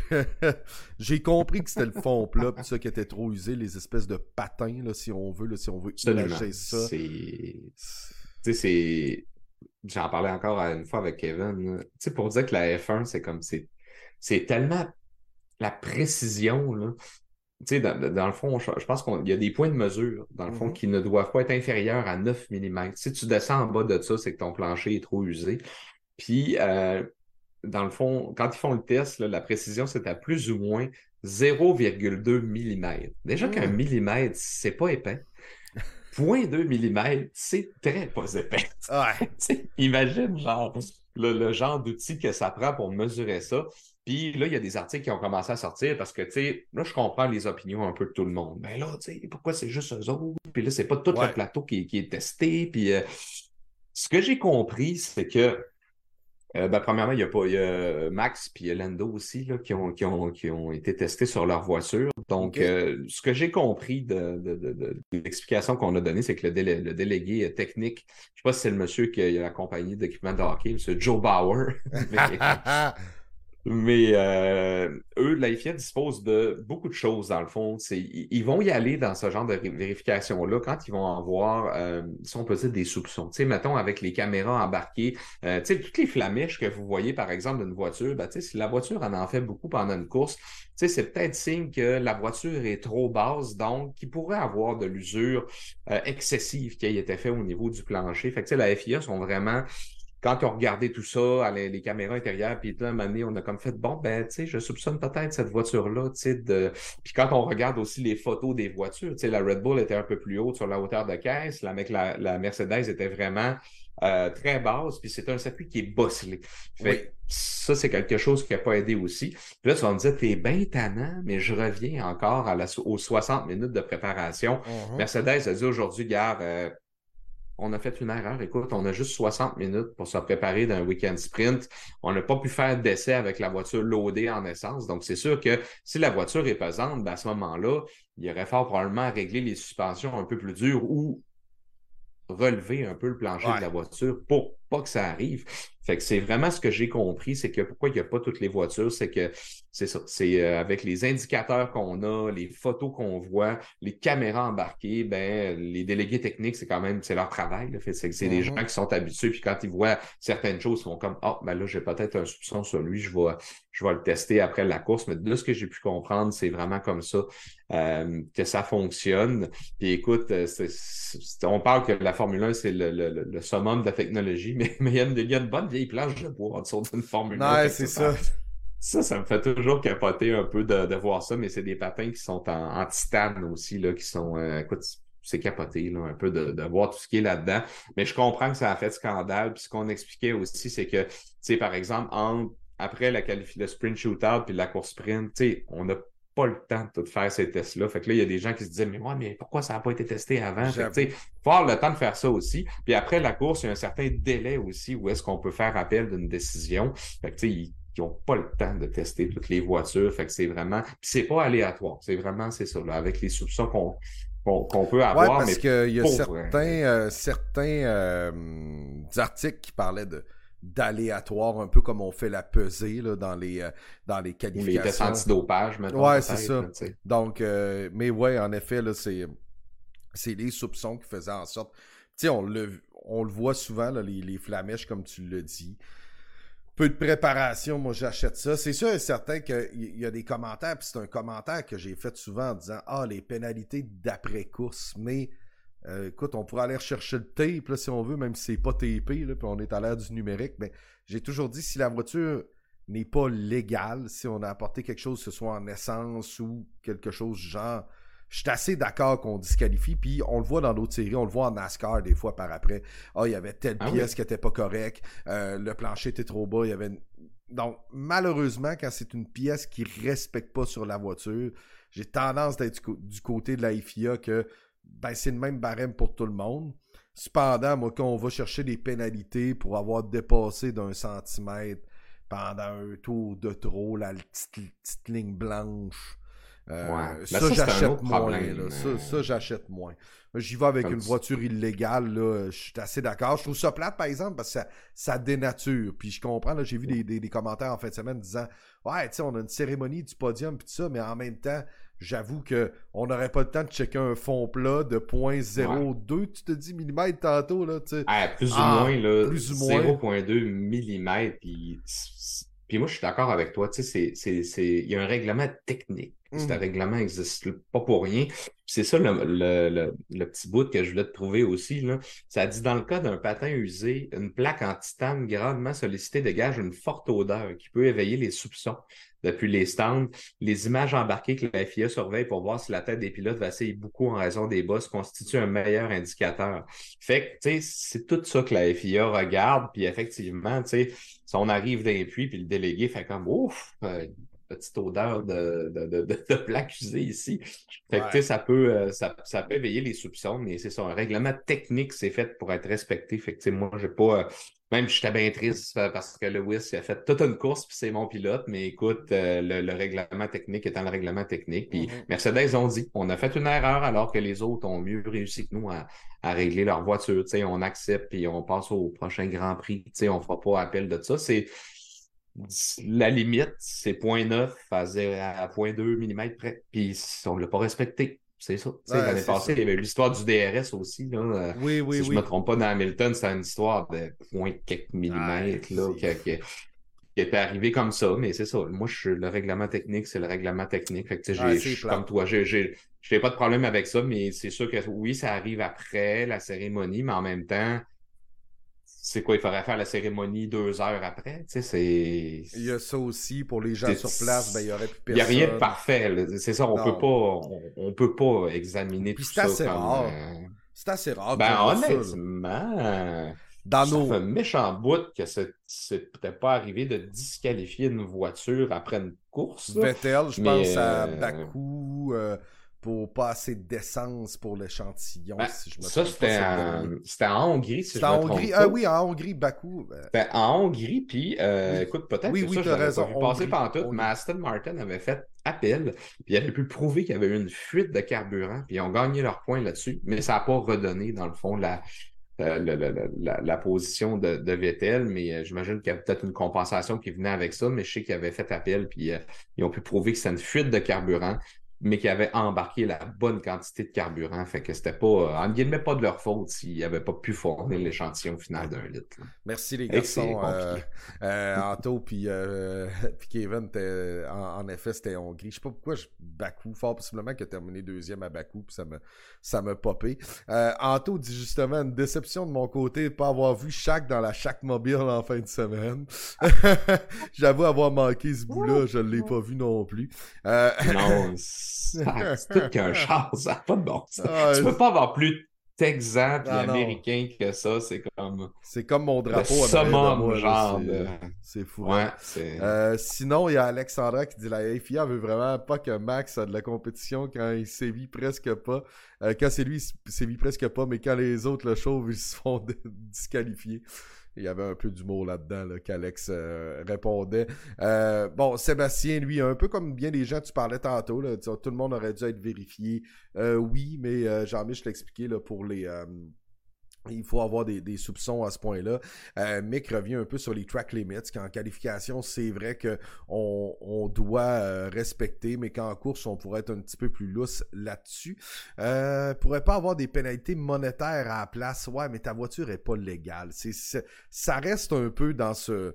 j'ai compris que c'était le fond plat, pis ça qui était trop usé, les espèces de patins, là, si on veut, là, si on veut Absolument. imager ça. C'est. Tu sais, c'est. J'en parlais encore une fois avec Kevin. Tu sais, pour dire que la F un, c'est comme. C'est, c'est tellement la précision, là. Tu sais, dans, dans le fond, je, je pense qu'il y a des points de mesure, dans le fond, Mm-hmm. qui ne doivent pas être inférieurs à neuf millimètres. Si tu descends en bas de ça, c'est que ton plancher est trop usé. Puis, euh, dans le fond, quand ils font le test, là, la précision, c'est à plus ou moins zéro virgule deux millimètres. Déjà Mm. qu'un millimètre, c'est pas épais. zéro virgule deux millimètres, c'est très pas épais. Ouais. T'sais, imagine, genre, le, le genre d'outil que ça prend pour mesurer ça. Puis là, il y a des articles qui ont commencé à sortir parce que, tu sais, là, je comprends les opinions un peu de tout le monde. Mais là, tu sais, pourquoi c'est juste eux autres? Puis là, c'est pas tout Ouais. le plateau qui, qui est testé. Puis euh, ce que j'ai compris, c'est que, euh, ben, premièrement, il y a pas, il y a Max puis Lando aussi là, qui, ont, qui, ont, qui ont été testés sur leur voiture. Donc, Ok. euh, ce que j'ai compris de, de, de, de, de l'explication qu'on a donnée, c'est que le, délé, le délégué technique, je ne sais pas si c'est le monsieur qui a, a la compagnie d'équipement de hockey, M. Joe Bauer. mais, Mais euh, eux, la F I A dispose de beaucoup de choses, dans le fond. C'est, ils vont y aller dans ce genre de vérification-là quand ils vont avoir, euh, si on peut dire, des soupçons. Tu sais, mettons, avec les caméras embarquées, euh, tu sais, toutes les flamèches que vous voyez, par exemple, d'une voiture, ben, tu sais, si la voiture en en fait beaucoup pendant une course, tu sais, c'est peut-être signe que la voiture est trop basse, donc qu'il pourrait avoir de l'usure euh, excessive qui a été faite au niveau du plancher. Fait que, tu sais, la F I A sont vraiment quand on regardait tout ça, les, les caméras intérieures, puis là, à un moment donné, on a comme fait, bon, ben, tu sais, je soupçonne peut-être cette voiture-là, tu sais, de... Puis quand on regarde aussi les photos des voitures, tu sais, la Red Bull était un peu plus haute sur la hauteur de caisse, la, la, la Mercedes était vraiment euh, très basse, puis c'est un circuit qui est bosselé. Fait Oui. que ça, c'est quelque chose qui n'a pas aidé aussi. Puis là, tu vas me dire, t'es bien tannant, mais je reviens encore à la, aux soixante minutes de préparation. Mhm. Mercedes a dit aujourd'hui, gare, euh, on a fait une erreur. Écoute, on a juste soixante minutes pour se préparer d'un week-end sprint. On n'a pas pu faire d'essai avec la voiture loadée en essence. Donc, c'est sûr que si la voiture est pesante, ben à ce moment-là, il y aurait fort probablement à régler les suspensions un peu plus dures ou relever un peu le plancher Ouais. de la voiture pour pas que ça arrive. Fait que c'est vraiment ce que j'ai compris, c'est que pourquoi il n'y a pas toutes les voitures, c'est que c'est ça, c'est euh, avec les indicateurs qu'on a, les photos qu'on voit, les caméras embarquées, ben les délégués techniques, c'est quand même, c'est leur travail. Là. Fait, c'est c'est mm-hmm. des gens qui sont habitués, puis quand ils voient certaines choses, ils font comme, ah, oh, ben là, j'ai peut-être un soupçon sur lui, je vais, je vais le tester après la course. Mais de ce que j'ai pu comprendre, c'est vraiment comme ça euh, que ça fonctionne. Puis écoute, c'est, c'est, on parle que la Formule un, c'est le, le, le summum de la technologie, mais, mais il, y a une, il y a une bonne vieille planche de bois en dessous d'une Formule un. Ouais, c'est ça. ça. Ça, ça me fait toujours capoter un peu de, de voir ça, mais c'est des patins qui sont en, en titane aussi, là, qui sont, euh, écoute, c'est capoté, là, un peu de, de voir tout ce qui est là-dedans. Mais je comprends que ça a fait scandale. Puis ce qu'on expliquait aussi, c'est que, tu sais, par exemple, en, après la qualif- le sprint shootout puis la course sprint, tu sais, on n'a pas le temps de tout faire ces tests-là. Fait que là, il y a des gens qui se disaient, mais ouais, mais pourquoi ça n'a pas été testé avant? Fait que, tu sais, faut avoir le temps de faire ça aussi. Puis après la course, il y a un certain délai aussi où est-ce qu'on peut faire appel d'une décision. Fait que, tu sais, ils n'ont pas le temps de tester toutes les voitures. Fait que c'est vraiment... Puis c'est pas aléatoire. C'est vraiment, c'est ça, là, avec les soupçons qu'on qu'on, qu'on peut avoir. Ouais, parce qu'il y a certains, euh, certains euh, articles qui parlaient de d'aléatoire, un peu comme on fait la pesée là, dans les euh, dans les qualifications. Les tests antidopage, maintenant. Ouais, c'est ça. Là, donc, euh, mais ouais, en effet, là, c'est, c'est les soupçons qui faisaient en sorte... Tu sais, on le, on le voit souvent, là, les, les flamèches, comme tu l'as dit. Peu de préparation, moi j'achète ça. C'est sûr et certain qu'il y a des commentaires, puis c'est un commentaire que j'ai fait souvent en disant « Ah, les pénalités d'après-course », mais euh, écoute, on pourrait aller rechercher le tape, là, si on veut, même si c'est pas tapé, là, puis on est à l'ère du numérique, mais j'ai toujours dit, si la voiture n'est pas légale, si on a apporté quelque chose, que ce soit en essence ou quelque chose du genre, je suis assez d'accord qu'on disqualifie, puis on le voit dans d'autres séries, on le voit en NASCAR des fois par après. Ah, il y avait telle ah pièce oui. qui était pas correcte, euh, le plancher était trop bas, il y avait... Une... Donc, malheureusement, quand c'est une pièce qui respecte pas sur la voiture, j'ai tendance d'être du, co- du côté de la F I A que ben, c'est le même barème pour tout le monde. Cependant, moi, quand on va chercher des pénalités pour avoir dépassé d'un centimètre pendant un tour de trop, la petite, petite ligne blanche... Euh, ouais. ça, ça j'achète moins. Là. Ça, ça, j'achète moins. J'y vais avec Comme une tu... voiture illégale. Là. Je suis assez d'accord. Je trouve ça plate, par exemple, parce que ça, ça dénature. Puis je comprends, là, j'ai vu des, des, des commentaires en fin de semaine disant « Ouais, tu sais, on a une cérémonie du podium, puis tout ça, mais en même temps, j'avoue qu'on n'aurait pas le temps de checker un fond plat de zéro virgule zéro deux, ouais. tu te dis millimètres tantôt. Là, tu sais. Ah, plus ah, ou moins, là, plus ou moins. zéro virgule deux millimètres. Puis, puis moi, je suis d'accord avec toi. Tu sais, c'est, c'est, c'est... il y a un règlement technique. Mmh. Ce règlement n'existe pas pour rien. C'est ça le, le, le, le petit bout que je voulais te trouver aussi. Là. Ça dit dans le cas d'un patin usé, une plaque en titane gravement sollicitée dégage une forte odeur qui peut éveiller les soupçons. Depuis les stands, les images embarquées que la F I A surveille pour voir si la tête des pilotes vacille beaucoup en raison des bosses constituent un meilleur indicateur. Fait que, tu sais, c'est tout ça que la F I A regarde, puis effectivement, tu sais, si on arrive d'un puits, puis le délégué fait comme « Ouf! Euh, » petite odeur de, de, de, de, de plaque usée ici. Fait que, ouais. tu sais, ça peut, euh, ça, ça peut éveiller les soupçons, mais c'est ça, un règlement technique, c'est fait pour être respecté. Fait que, tu sais, moi, j'ai pas... Euh, même j'étais bien triste parce que Lewis il a fait toute une course, puis c'est mon pilote, mais écoute, euh, le, le règlement technique étant le règlement technique. Puis mm-hmm. Mercedes ont dit, on a fait une erreur alors que les autres ont mieux réussi que nous à, à régler leur voiture. Tu sais, on accepte, puis on passe au prochain Grand Prix. Tu sais, on fera pas appel de ça. C'est... la limite, c'est zéro virgule neuf à, zéro à zéro virgule deux millimètres près. Puis on ne l'a pas respecté. C'est ça. Tu sais, Ouais, l'année c'est passée, ça. il y avait eu l'histoire du D R S aussi. Là. Euh, Oui, oui, si je ne me oui. trompe pas, dans Hamilton, c'était une histoire de point quelques Ouais, millimètres là, c'est... qui, qui- qui était arrivé comme ça. Mais c'est ça. Moi, je, le règlement technique, c'est le règlement technique. Fait que, tu sais, Ah, j'ai- je c'est suis comme plate. toi. J'ai, j'ai, j'ai pas de problème avec ça, mais c'est sûr que oui, ça arrive après la cérémonie, mais en même temps, c'est quoi? Il faudrait faire la cérémonie deux heures après. Tu sais, c'est. Il y a ça aussi, pour les gens sur place, ben, il c'est- n'y aurait plus Il n'y a rien de personne. parfait, là. C'est ça, on peut pas, Non. on, on peut pas examiner Puis tout c'est ça assez comme. rare. euh, C'est assez rare qu'on Ben voit ça, là. honnêtement, Dans ça fait un nos... méchant bout que c'est c'est peut-être pas arrivé de disqualifier une voiture après une course, là. Vettel, je pense Mais à euh, Bakou, euh, pour pas assez d'essence pour l'échantillon, ben, si je me ça, trompe pas, c'était c'est le en, dernier. c'était en Hongrie, si C'était je me en trompe Hongrie. Ah pas. oui, en Hongrie, Bakou. ben, C'était en Hongrie, puis euh, oui. écoute, peut-être Oui, que oui, ça, je t'as l'avais pas raison. vu passer Hongrie. pantoute, mais Hongrie. Aston Martin avait fait appel, puis il avait pu prouver qu'il y avait eu une fuite de carburant, puis ils ont gagné leur point là-dessus, mais ça n'a pas redonné, dans le fond, la, la, la, la, la- la position de, de Vettel, mais euh, j'imagine qu'il y a peut-être une compensation qui venait avec ça, mais je sais qu'ils avaient fait appel, puis euh, ils ont pu prouver que c'était une fuite de carburant, mais qu'ils avaient embarqué la bonne quantité de carburant, fait que c'était pas, euh, en guillemets, pas de leur faute s'ils n'avaient pas pu fournir l'échantillon final d'un litre, là. Merci les Et que c'est garçons. Euh, compliqué. euh, Anto puis euh, puis Kevin, t'es- en, en effet, c'était Hongrie. Je sais pas pourquoi je, Bakou, fort possiblement qu'il a terminé deuxième à Bakou, puis ça me ça m'a popé. Euh, Anto dit justement une déception de mon côté de pas avoir vu Shaq dans la Shaq Mobile en fin de semaine. J'avoue avoir manqué ce bout-là, je l'ai pas vu non plus. Euh, Non, ça- c'est tout qu'un char, ça n'a pas de bon sens. ah, Tu peux pas avoir plus texan et ah non. américain que ça, c'est comme C'est comme mon le drapeau en arrière de summum, moi, là. genre C'est, de... c'est fou. Ouais, c'est... Euh, sinon, il y a Alexandra qui dit la F I A veut vraiment pas que Max a de la compétition quand il sévit presque pas. Euh, quand c'est lui, il sévit presque pas, mais quand les autres le chauvent, ils se font disqualifier. Il y avait un peu d'humour là-dedans, là, qu'Alex euh, répondait. Euh, bon, Sébastien, lui, un peu comme bien des gens, tu parlais tantôt, là, tout le monde aurait dû être vérifié. Euh, oui, mais euh, Jean-Michel l'a expliqué là, pour les... Euh, il faut avoir des, des soupçons à ce point-là. Euh, Mick revient un peu sur les track limits, qu'en qualification, c'est vrai qu'on on doit euh, respecter, mais qu'en course, on pourrait être un petit peu plus lousse là-dessus. Euh, pourrait pas avoir des pénalités monétaires à la place. Ouais, mais ta voiture est pas légale. C'est, c'est, ça reste un peu dans ce, euh,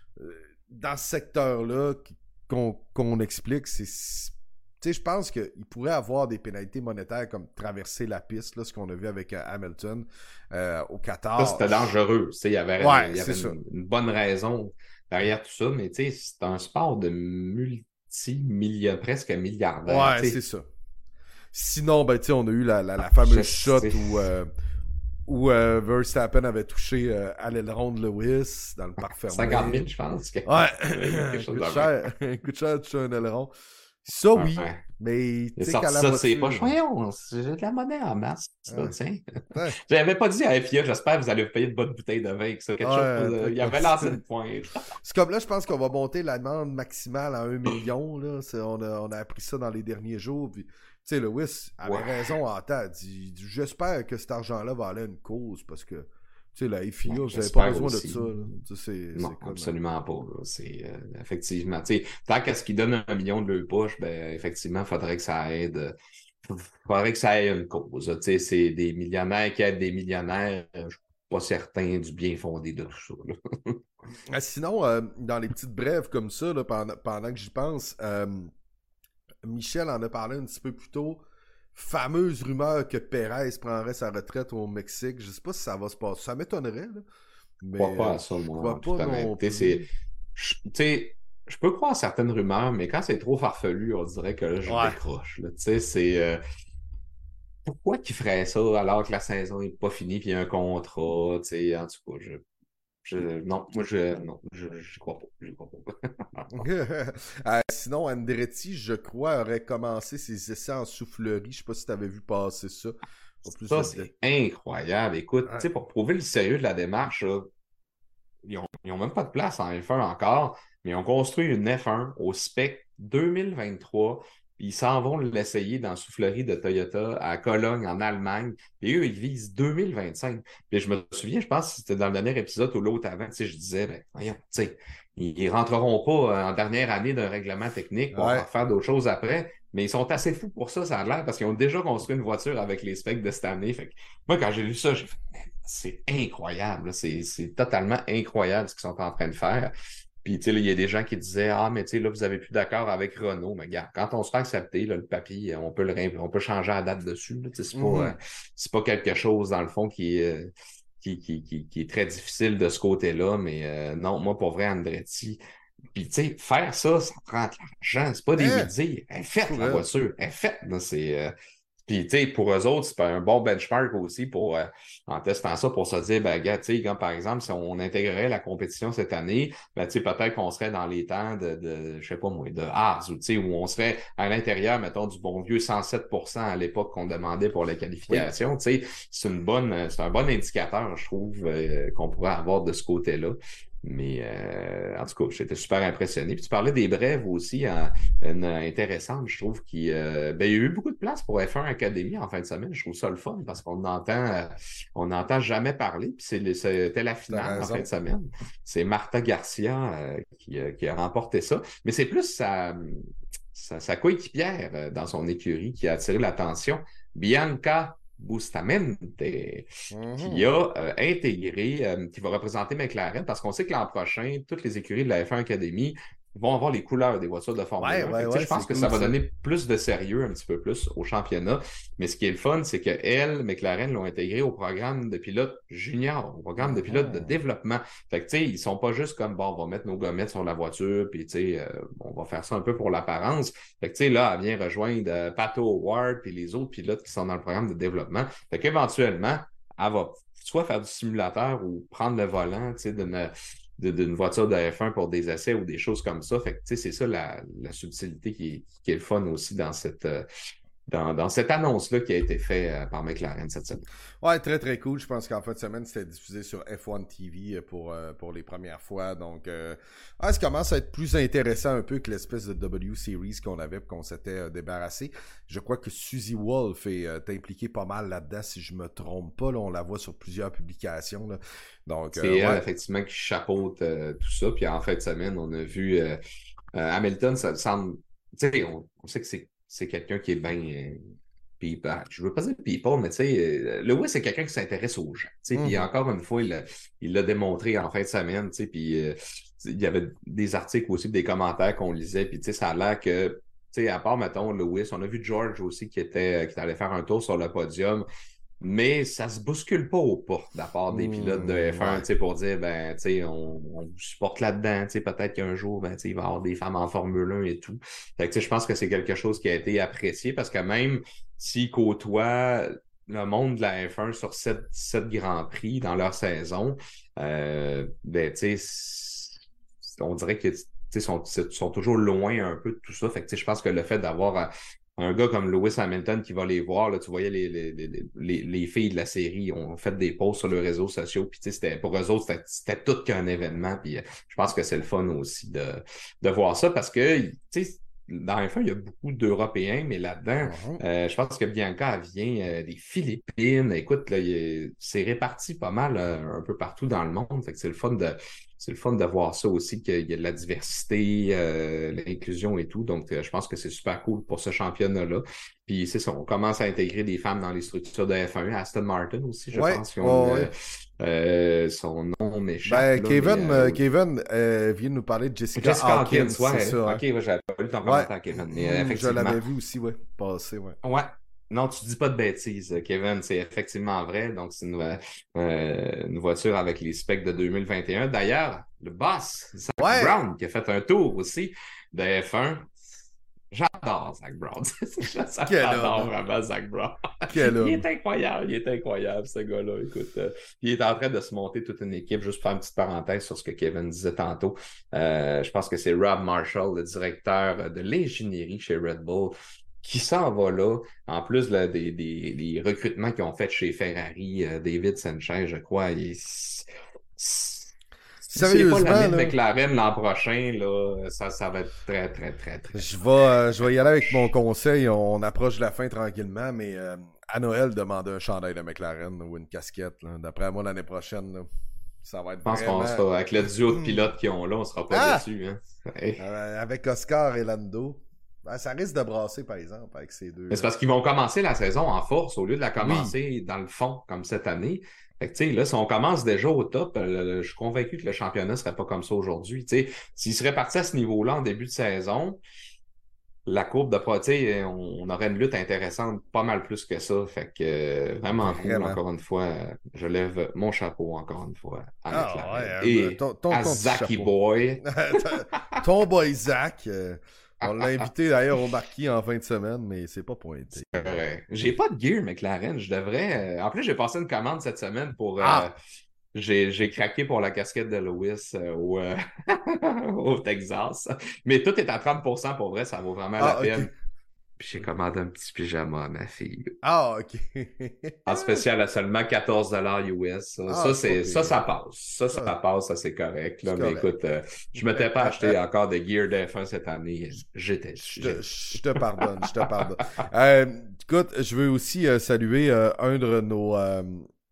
dans ce secteur-là qu'on, qu'on explique. C'est... Tu sais, je pense qu'il pourrait avoir des pénalités monétaires comme traverser la piste, là, ce qu'on a vu avec euh, Hamilton euh, au Qatar. Ça, c'était dangereux. Tu sais, il y avait, Ouais, il y avait c'est ça. une, une bonne raison derrière tout ça, mais tu sais, c'est un sport de multi-milliardaires, presque milliardaire. Ouais, Tu c'est sais, ça. Sinon, ben, tu sais, on a eu la, la, la fameuse je shot sais. où, euh, où euh, Verstappen avait touché euh, à l'aileron de Lewis dans le parc fermé. cinquante mille, je pense. Que... Ouais, quelque chose coûte de cher, coûte cher de toucher un aileron. Ça, oui, ouais. mais Il tu a sais, sorti qu'à la ça de ses voiture... poches. Voyons, j'ai de la monnaie en masse. Ça, Ouais, tiens. ouais, J'avais pas dit à F I A, j'espère que vous allez vous payer de bonne bouteille de vin avec ça. Quelque ouais, chose. un euh, truc il comme avait ça. lancé une pointe. C'est comme là, je pense qu'on va monter l'amende maximale à un million. Là. C'est, on, a, on a appris ça dans les derniers jours. Puis, tu sais, Lewis avait Ouais. raison en tête. Il dit, j'espère que cet argent-là va aller à une cause parce que, tu sais, la F I A, Ouais, vous n'avez j'espère pas besoin aussi. de ça. Là. Tu sais, c'est, Non, c'est comme... absolument pas. Là. C'est euh, effectivement. Tu sais, tant qu'à ce qu'ils donnent un million de leur poche, ben effectivement, il faudrait que ça aide. Il faudrait que ça ait une cause. Tu sais, c'est des millionnaires qui aident des millionnaires. Je suis pas certain du bien fondé de tout ça. Là. Ah, sinon, euh, dans les petites brèves comme ça, là, pendant, pendant que j'y pense, euh, Michel en a parlé un petit peu plus tôt. Fameuse rumeur que Perez prendrait sa retraite au Mexique. Je sais pas si ça va se passer. Ça m'étonnerait, là. Mais Je crois pas euh, à ça, je moi, crois en pas toute non honnêteté. plus. C'est, je- tu sais, je peux croire à certaines rumeurs, mais quand c'est trop farfelu, on dirait que là, je Ouais. décroche. Là. Tu sais, c'est. euh, pourquoi qu'il ferait ça alors que la saison n'est pas finie puis il y a un contrat, tu sais, en tout cas, je, je- non, moi, je, non, je, je crois pas, je crois pas. Euh, sinon, Andretti, je crois, aurait commencé ses essais en soufflerie. Je sais pas si tu avais vu passer ça. En plus, Ça, de- c'est incroyable. Écoute, tu Ouais. sais, pour prouver le sérieux de la démarche, là, ils ont, ils ont même pas de place en F un encore, mais ils ont construit une F un au spec deux mille vingt-trois, Ils s'en vont l'essayer dans la soufflerie de Toyota à Cologne, en Allemagne. Et eux, ils visent deux mille vingt-cinq. Puis je me souviens, je pense que c'était dans le dernier épisode ou l'autre avant, tu sais, je disais, ben, voyons, tu sais, ils ne rentreront pas en dernière année d'un règlement technique pour Ouais. faire d'autres choses après. Mais ils sont assez fous pour ça, ça a l'air, parce qu'ils ont déjà construit une voiture avec les specs de cette année. Fait que, moi, quand j'ai lu ça, j'ai fait, c'est incroyable. C'est, c'est totalement incroyable ce qu'ils sont en train de faire. Puis, tu sais, il y a des gens qui disaient, ah, mais tu sais, là, vous avez plus d'accord avec Renault. Mais regarde, quand on sera accepté, là, le papier, on peut le on peut changer la date dessus. Là, c'est pas, Mm-hmm. euh, c'est pas quelque chose, dans le fond, qui est, euh, qui, qui, qui, qui est très difficile de ce côté-là. Mais euh, non, moi, pour vrai, Andretti, puis, tu sais, faire ça, ça prend de l'argent. C'est pas des Hein? oui-dire. Elle est faite, Pour la elle. voiture. Elle est faite. Là, c'est, euh, puis, tu sais, pour eux autres, c'est un bon benchmark aussi pour, euh, en testant ça, pour se dire, ben, gars, tu sais, comme par exemple, si on intégrait la compétition cette année, ben, tu sais, peut-être qu'on serait dans les temps de, de je sais pas moi, de Haas, ou tu sais, où on serait à l'intérieur, mettons, du bon vieux cent sept pour cent à l'époque qu'on demandait pour les Oui. qualifications. Tu sais, c'est une bonne, c'est un bon indicateur, je trouve, euh, qu'on pourrait avoir de ce côté-là. Mais euh, en tout cas, j'étais super impressionné. Puis tu parlais des brèves aussi, hein, une intéressante, je trouve, qui euh, ben, il y a eu beaucoup de place pour F un Academy en fin de semaine. Je trouve ça le fun parce qu'on entend euh, on n'entend jamais parler. Puis c'est, c'était la T'as finale en fin raison. de semaine. C'est Marta Garcia euh, qui, euh, qui a remporté ça. Mais c'est plus sa, sa, sa coéquipière euh, dans son écurie qui a attiré l'attention. Bianca Bustamante, qui Mm-hmm. a euh, intégré, euh, qui va représenter McLaren, parce qu'on sait que l'an prochain, toutes les écuries de la F un Academy vont avoir les couleurs des voitures de Formule Ouais, un. ouais, Fait que, ouais, je pense c'est que ça cool va ça. donner plus de sérieux, un petit peu plus, au championnat. Mais ce qui est le fun, c'est que elle, McLaren, l'ont intégré au programme de pilote junior, au programme de pilote de Mm-hmm. développement. Fait que, tu sais, ils sont pas juste comme, bon, on va mettre nos gommettes sur la voiture, puis, tu sais, euh, on va faire ça un peu pour l'apparence. Fait que, tu sais, là, elle vient rejoindre euh, Pato Howard, puis les autres pilotes qui sont dans le programme de développement. Fait qu'éventuellement, elle va soit faire du simulateur ou prendre le volant, tu sais, d'une d'une voiture de F un pour des essais ou des choses comme ça. Fait que, tu sais, c'est ça la, la subtilité qui est, qui est le fun aussi dans cette, euh, dans, dans cette annonce-là qui a été faite euh, par McLaren cette semaine. Ouais, très très cool. Je pense qu'en fin de semaine, c'était diffusé sur F un T V pour, euh, pour les premières fois. Donc, euh, ouais, ça commence à être plus intéressant un peu que l'espèce de W Series qu'on avait et qu'on s'était euh, débarrassé. Je crois que Suzy Wolf est euh, impliquée pas mal là-dedans, si je me trompe pas. Là, on la voit sur plusieurs publications. Là. Donc, C'est euh, elle, ouais. effectivement, qui chapeaute euh, tout ça. Puis en fin de semaine, on a vu euh, euh, Hamilton, ça semble. Tu sais, on, on sait que c'est, c'est quelqu'un qui est bien. Euh, people. Je veux pas dire people, mais tu sais, euh, Lewis, c'est quelqu'un qui s'intéresse aux gens. Tu sais, puis Mm-hmm. encore une fois, il l'a, il l'a démontré en fin de semaine. Tu sais, puis euh, il y avait des articles aussi, des commentaires qu'on lisait. Puis tu sais, ça a l'air que. Tu sais, à part, mettons, Lewis, on a vu George aussi qui était qui allait faire un tour sur le podium. Mais ça se bouscule pas au pas de la part des pilotes de Mm, F un, ouais. tu sais, pour dire, ben, tu sais, on, on vous supporte là-dedans, tu sais, peut-être qu'un jour, ben, tu sais, il va y avoir des femmes en Formule un et tout. Fait que, tu sais, je pense que c'est quelque chose qui a été apprécié parce que même s'ils côtoient le monde de la F un sur sept, sept Grands Prix dans leur saison, euh, ben, tu sais, on dirait que, tu sais, sont, sont toujours loin un peu de tout ça. Fait que, tu sais, je pense que le fait d'avoir un gars comme Lewis Hamilton qui va les voir, là, tu voyais les, les, les, les filles de la série ont fait des posts sur les réseaux sociaux, puis c'était, pour eux autres, c'était, c'était tout qu'un événement, puis euh, je pense que c'est le fun aussi de, de voir ça, parce que, tu sais, dans F un, il y a beaucoup d'Européens, mais là-dedans, Mm-hmm. euh, je pense que Bianca elle vient euh, des Philippines. Écoute, là, il, c'est réparti pas mal euh, un peu partout dans le monde. Fait que c'est le fun de, c'est le fun de voir ça aussi, qu'il y a de la diversité, euh, l'inclusion et tout. Donc, euh, je pense que c'est super cool pour ce championnat-là. Puis, c'est ça, on commence à intégrer des femmes dans les structures de F un. Aston Martin aussi, je Ouais, pense, qu'ils ont ouais, une, ouais. euh, son nom m'échappe, Ben, là, mais Kevin, euh, euh, Kevin euh, vient de nous parler de Jessica Jessica Hawkins, Hawkins, c'est ouais. ça. Hein? OK, ouais, j'avais pas lu ton Ouais, commentaire, Kevin, mais euh, mm, je effectivement. l'avais vu aussi, ouais, passer, ouais. Ouais. Non, tu dis pas de bêtises, Kevin. C'est effectivement vrai. Donc, c'est une, euh, une voiture avec les specs de deux mille vingt et un. D'ailleurs, le boss, Zach Ouais! Brown, qui a fait un tour aussi de F un. J'adore Zach Brown. Quel homme, J'adore hein? vraiment Zach Brown. Quel Il homme. est incroyable. Il est incroyable, ce gars-là. Écoute, euh, il est en train de se monter toute une équipe. Juste pour faire une petite parenthèse sur ce que Kevin disait tantôt. Euh, je pense que c'est Rob Marshall, le directeur de l'ingénierie chez Red Bull, qui s'en va là, en plus là, des, des, des recrutements qu'ils ont fait chez Ferrari, euh, David Sanchez, je crois. Il, Sérieusement, c'est pas l'année de là, McLaren l'an prochain, là, ça, ça va être très, très, très, très. je vais, euh, je vais y aller avec mon conseil. On approche de la fin tranquillement, mais euh, à Noël, demander un chandail de McLaren ou une casquette. Là. D'après moi, l'année prochaine, là, ça va être Je pense qu'on vraiment... sera, avec le duo de Hmm. pilotes qu'ils ont là, on sera pas Ah! déçus. Hein. Hey. Euh, avec Oscar et Lando. Ben, ça risque de brasser, par exemple, avec ces deux. Mais c'est parce qu'ils vont commencer la saison en force au lieu de la Oui. commencer dans le fond, comme cette année. Fait que, tu sais, là, si on commence déjà au top, euh, je suis convaincu que le championnat ne serait pas comme ça aujourd'hui. Tu sais, s'il serait parti à ce niveau-là en début de saison, la courbe de pro, tu sais, on, on aurait une lutte intéressante pas mal plus que ça. Fait que, euh, vraiment cool, Vraiment. encore une fois. Je lève mon chapeau, encore une fois, à Ah, McLaren. ouais, euh, Et ton, ton, à ton petit Zaki chapeau. Boy. Ton boy Zach. euh, on l'a invité d'ailleurs au marquis en fin de semaine, mais c'est pas pointé. Euh, j'ai pas de gear McLaren, je devrais. euh, En plus, j'ai passé une commande cette semaine pour. euh, Ah! J'ai, j'ai craqué pour la casquette de Lewis euh, au, euh, au Texas. Mais tout est à trente pour cent pour vrai, ça vaut vraiment la Ah, peine. ok. Puis j'ai commandé un petit pyjama à ma fille. Ah, ok. En spécial à seulement quatorze dollars U S. Ça, Ah, ça, c'est c'est, pas ça, pire. ça passe. Ça, ça Ça, passe, ça c'est correct. Là. c'est Mais correct. écoute, euh, je m'étais pas acheté encore de gear de F un cette année. J'étais. Je te, je te pardonne, je te pardonne. Euh, écoute, je veux aussi euh, saluer euh, un de nos euh,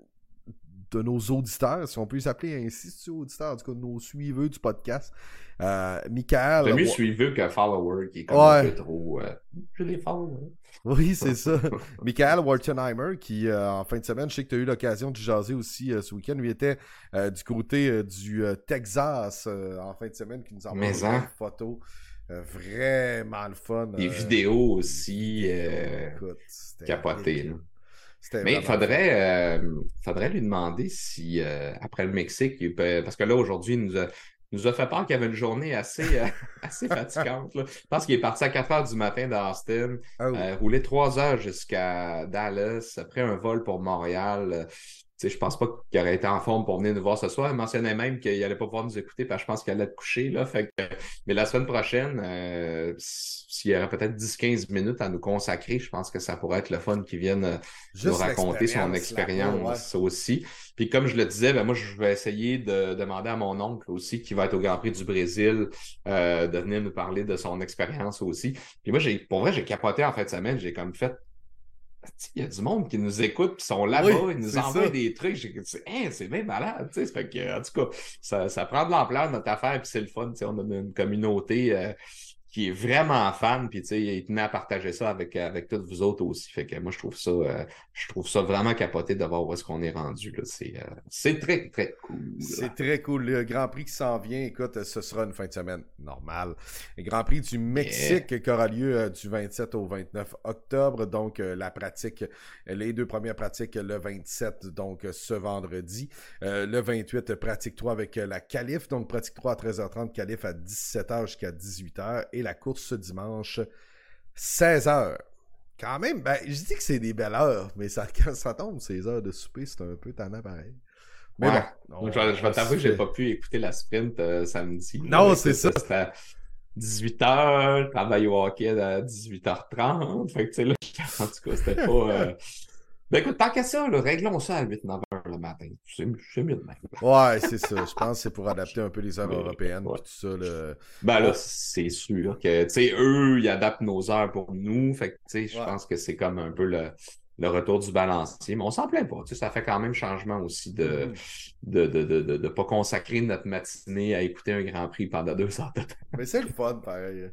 de nos auditeurs, si on peut s'appeler ainsi, c'est auditeurs, en tout cas, nos suiveux du podcast. Euh, Michael. C'est mieux Wa- suiveux que follower qui est comme Ouais. un peu trop. Euh, je les follow. Oui, c'est ça. Michael Wartenheimer, qui, euh, en fin de semaine, je sais que tu as eu l'occasion de jaser aussi euh, ce week-end, lui était euh, du côté euh, du euh, Texas euh, en fin de semaine, qui nous a envoyé Mais une hein. belle photo. Euh, vraiment le fun. Des euh, vidéos aussi. vidéos, euh, écoute, c'était Capotées. ridicule. Là. C'était Mais il vraiment le fun. faudrait, euh, faudrait lui demander si, euh, après le Mexique, il peut- parce que là, aujourd'hui, il nous a, nous a fait part qu'il y avait une journée assez, euh, assez fatigante. Là. Je pense qu'il est parti à quatre heures du matin d'Austin, Oh. euh, roulé trois heures jusqu'à Dallas, après un vol pour Montréal. Euh, tu sais, je pense pas qu'il aurait été en forme pour venir nous voir ce soir. Il mentionnait même qu'il allait pas pouvoir nous écouter parce que je pense qu'il allait être couché. Là. Fait que, mais la semaine prochaine, euh, s'il y aurait peut-être dix à quinze minutes à nous consacrer, je pense que ça pourrait être le fun qu'il vienne euh, Juste nous raconter son l'expérience là-bas, expérience aussi. Puis comme je le disais, ben moi, je vais essayer de demander à mon oncle aussi, qui va être au Grand Prix du Brésil, euh, de venir nous parler de son expérience aussi. Puis moi, j'ai, pour vrai, j'ai capoté en fin de semaine. J'ai comme fait, il y a du monde qui nous écoute, puis sont là-bas, Oui, ils nous c'est envoient ça. des trucs. J'ai dit, hey, c'est bien malade, tu sais. Fait que, en tout cas, ça, ça prend de l'ampleur, notre affaire, puis c'est le fun, tu sais. On a une communauté euh, qui est vraiment fan, puis tu sais, il tenait à partager ça avec, avec toutes vous autres aussi. Fait que moi, je trouve ça, euh, je trouve ça vraiment capoté de voir où est-ce qu'on est rendu, là. C'est, euh, c'est très, très cool. C'est très cool. Le Grand Prix qui s'en vient, écoute, ce sera une fin de semaine normale. Le Grand Prix du Mexique yeah. qui aura lieu euh, du vingt-sept au vingt-neuf octobre. Donc, euh, la pratique, les deux premières pratiques le vingt-sept, donc ce vendredi. Euh, le vingt-huit, pratique trois avec la qualif. Donc, pratique trois à treize heures trente, qualif à dix-sept heures jusqu'à dix-huit heures. Et la course ce dimanche, seize heures. Quand même, ben, je dis que c'est des belles heures, mais ça, quand ça tombe, ces heures de souper, c'est un peu tannant pareil. Mais ouais. bon. On, je vais, je vais t'avouer que j'ai pas pu écouter la sprint euh, samedi. Non, c'est ça. C'était à dix-huit heures, travail au hockey à dix-huit heures trente. Fait que, tu sais, là, en tout cas, c'était pas. Euh... Ben écoute, tant qu'à ça, là, réglons ça à huit neuf heures le matin. C'est, c'est mieux de même. Ouais, c'est ça. Je pense que c'est pour adapter un peu les heures Mais, européennes ouais. et tout ça. Le... Ben là, c'est sûr que, tu sais, eux, ils adaptent nos heures pour nous. Fait que, tu sais, je ouais. pense que c'est comme un peu le. le retour du balancier, mais on s'en plaint pas. Tu sais, ça fait quand même changement aussi de mm. de, de, de, de, de pas consacrer notre matinée à écouter un Grand Prix pendant deux heures de temps. Mais c'est le fun, pareil.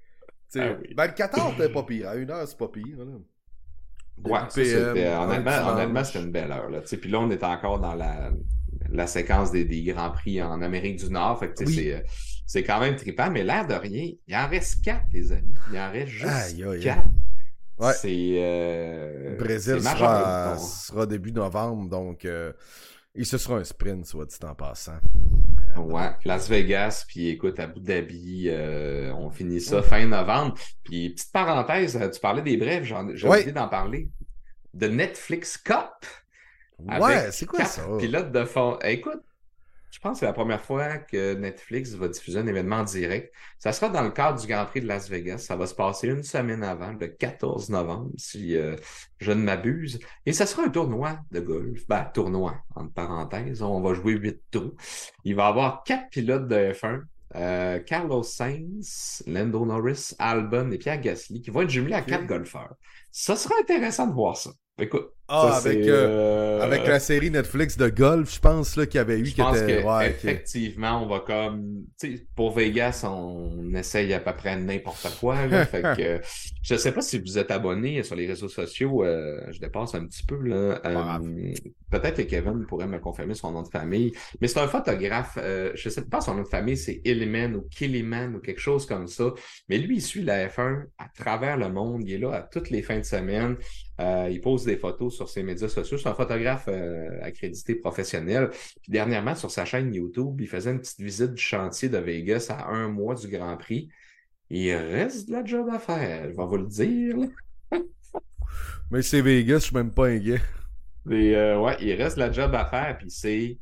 Ah oui. Ben, le quatorze, c'était pas pire. À une heure, c'est pas pire. Là. Ouais, ça, c'était, honnêtement, honnêtement, c'était une belle heure. Là. Puis là, on est encore dans la, la séquence des, des Grands Prix en Amérique du Nord. Fait que, oui. c'est, c'est quand même trippant, mais l'air de rien, il en reste quatre, les amis. Il en reste juste aïe, aïe, quatre. Ouais. C'est. Euh, le Brésil c'est sera, sera début novembre, donc euh, et ce sera un sprint, soit dit en passant. Euh, ouais, Las Vegas, puis écoute, Abu Dhabi, euh, on finit ça ouais. fin novembre. Puis, petite parenthèse, tu parlais des brèves, j'en, j'ai ouais. oublié d'en parler. De Netflix Cup. Ouais, c'est quoi ça? Pilote de fond. Écoute, je pense que c'est la première fois que Netflix va diffuser un événement en direct. Ça sera dans le cadre du Grand Prix de Las Vegas. Ça va se passer une semaine avant, le quatorze novembre, si euh, je ne m'abuse. Et ça sera un tournoi de golf. Ben, tournoi, entre parenthèses. On va jouer huit trous. Il va y avoir quatre pilotes de F un. Euh, Carlos Sainz, Lando Norris, Albon et Pierre Gasly qui vont être jumelés à quatre Ok. golfeurs. Ça sera intéressant de voir ça. Écoute, ça Ah, avec, c'est... euh, avec euh, la série Netflix de golf, je pense là, qu'il y avait eu Je qui pense était. Ouais, ok. qu'effectivement, on va comme. Tu sais, pour Vegas, on essaye à peu près n'importe quoi. Là, fait que euh, je sais pas si vous êtes abonné sur les réseaux sociaux. Euh, je dépasse un petit peu. Là. Pas grave. Euh, peut-être que Kevin pourrait me confirmer son nom de famille. Mais c'est un photographe. Euh, je sais pas son nom de famille, c'est Illiman ou Killiman ou quelque chose comme ça. Mais lui, il suit la F un à travers le monde. Il est là à toutes les fins de semaine. Euh, il pose des photos sur ses médias sociaux. C'est un photographe euh, accrédité professionnel. Puis dernièrement, sur sa chaîne YouTube, il faisait une petite visite du chantier de Vegas à un mois du Grand Prix. Il reste de la job à faire, je vais vous le dire. Là. Mais c'est Vegas, je suis même pas un gars. Et, euh, ouais, il reste de la job à faire, puis c'est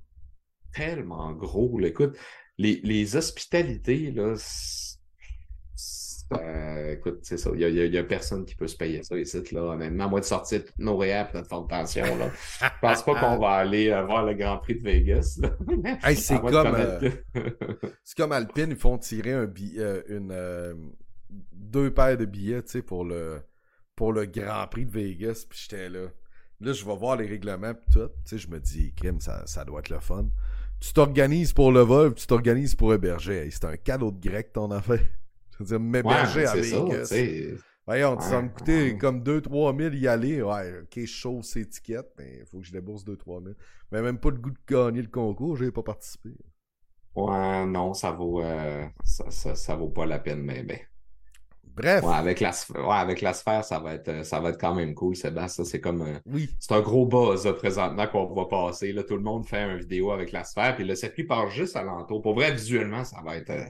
tellement gros. Là. Écoute, les, les hospitalités, là, c'est- c'est- euh, écoute, c'est ça. Il y a, il y a- il y a personne qui peut se payer ça ici, là. Honnêtement, à moins de sortir tous nos réels et notre fonds de pension, là. Je pense pas qu'on va aller euh, voir le Grand Prix de Vegas, là. Hey, c'est À moins de comme, connaître euh, que- c'est comme Alpine, ils font tirer un bi- euh, une, euh, deux paires de billets, tu sais, pour le, pour le Grand Prix de Vegas, puis j'étais là. Là, je vais voir les règlements pis tout. Tu sais, je me dis, crime, ça, ça doit être le fun. Tu t'organises pour le vol, puis tu t'organises pour héberger. Hey, c'est un cadeau de grec, ton affaire. Je veux dire, Ouais, m'héberger à c'est ça, tu Vegas. sais. Voyons, ça va Ouais, me coûter ouais. comme deux trois mille y aller. Ouais, ok, chaud, c'est étiquette, mais il faut que je débourse deux trois mille. Mais même pas le goût de gagner le concours, j'ai pas participé. Ouais, non, ça vaut, euh, ça, ça, ça vaut pas la peine, mais ben. Bref, Ouais, avec la, sp- ouais, avec la sphère, ça va être, euh, ça va être quand même cool, Sébastien. C'est comme, euh, oui. c'est un gros buzz, là, présentement, qu'on va passer. Là, tout le monde fait une vidéo avec la sphère, puis le circuit part juste alentour. Pour vrai, visuellement, ça va être, euh,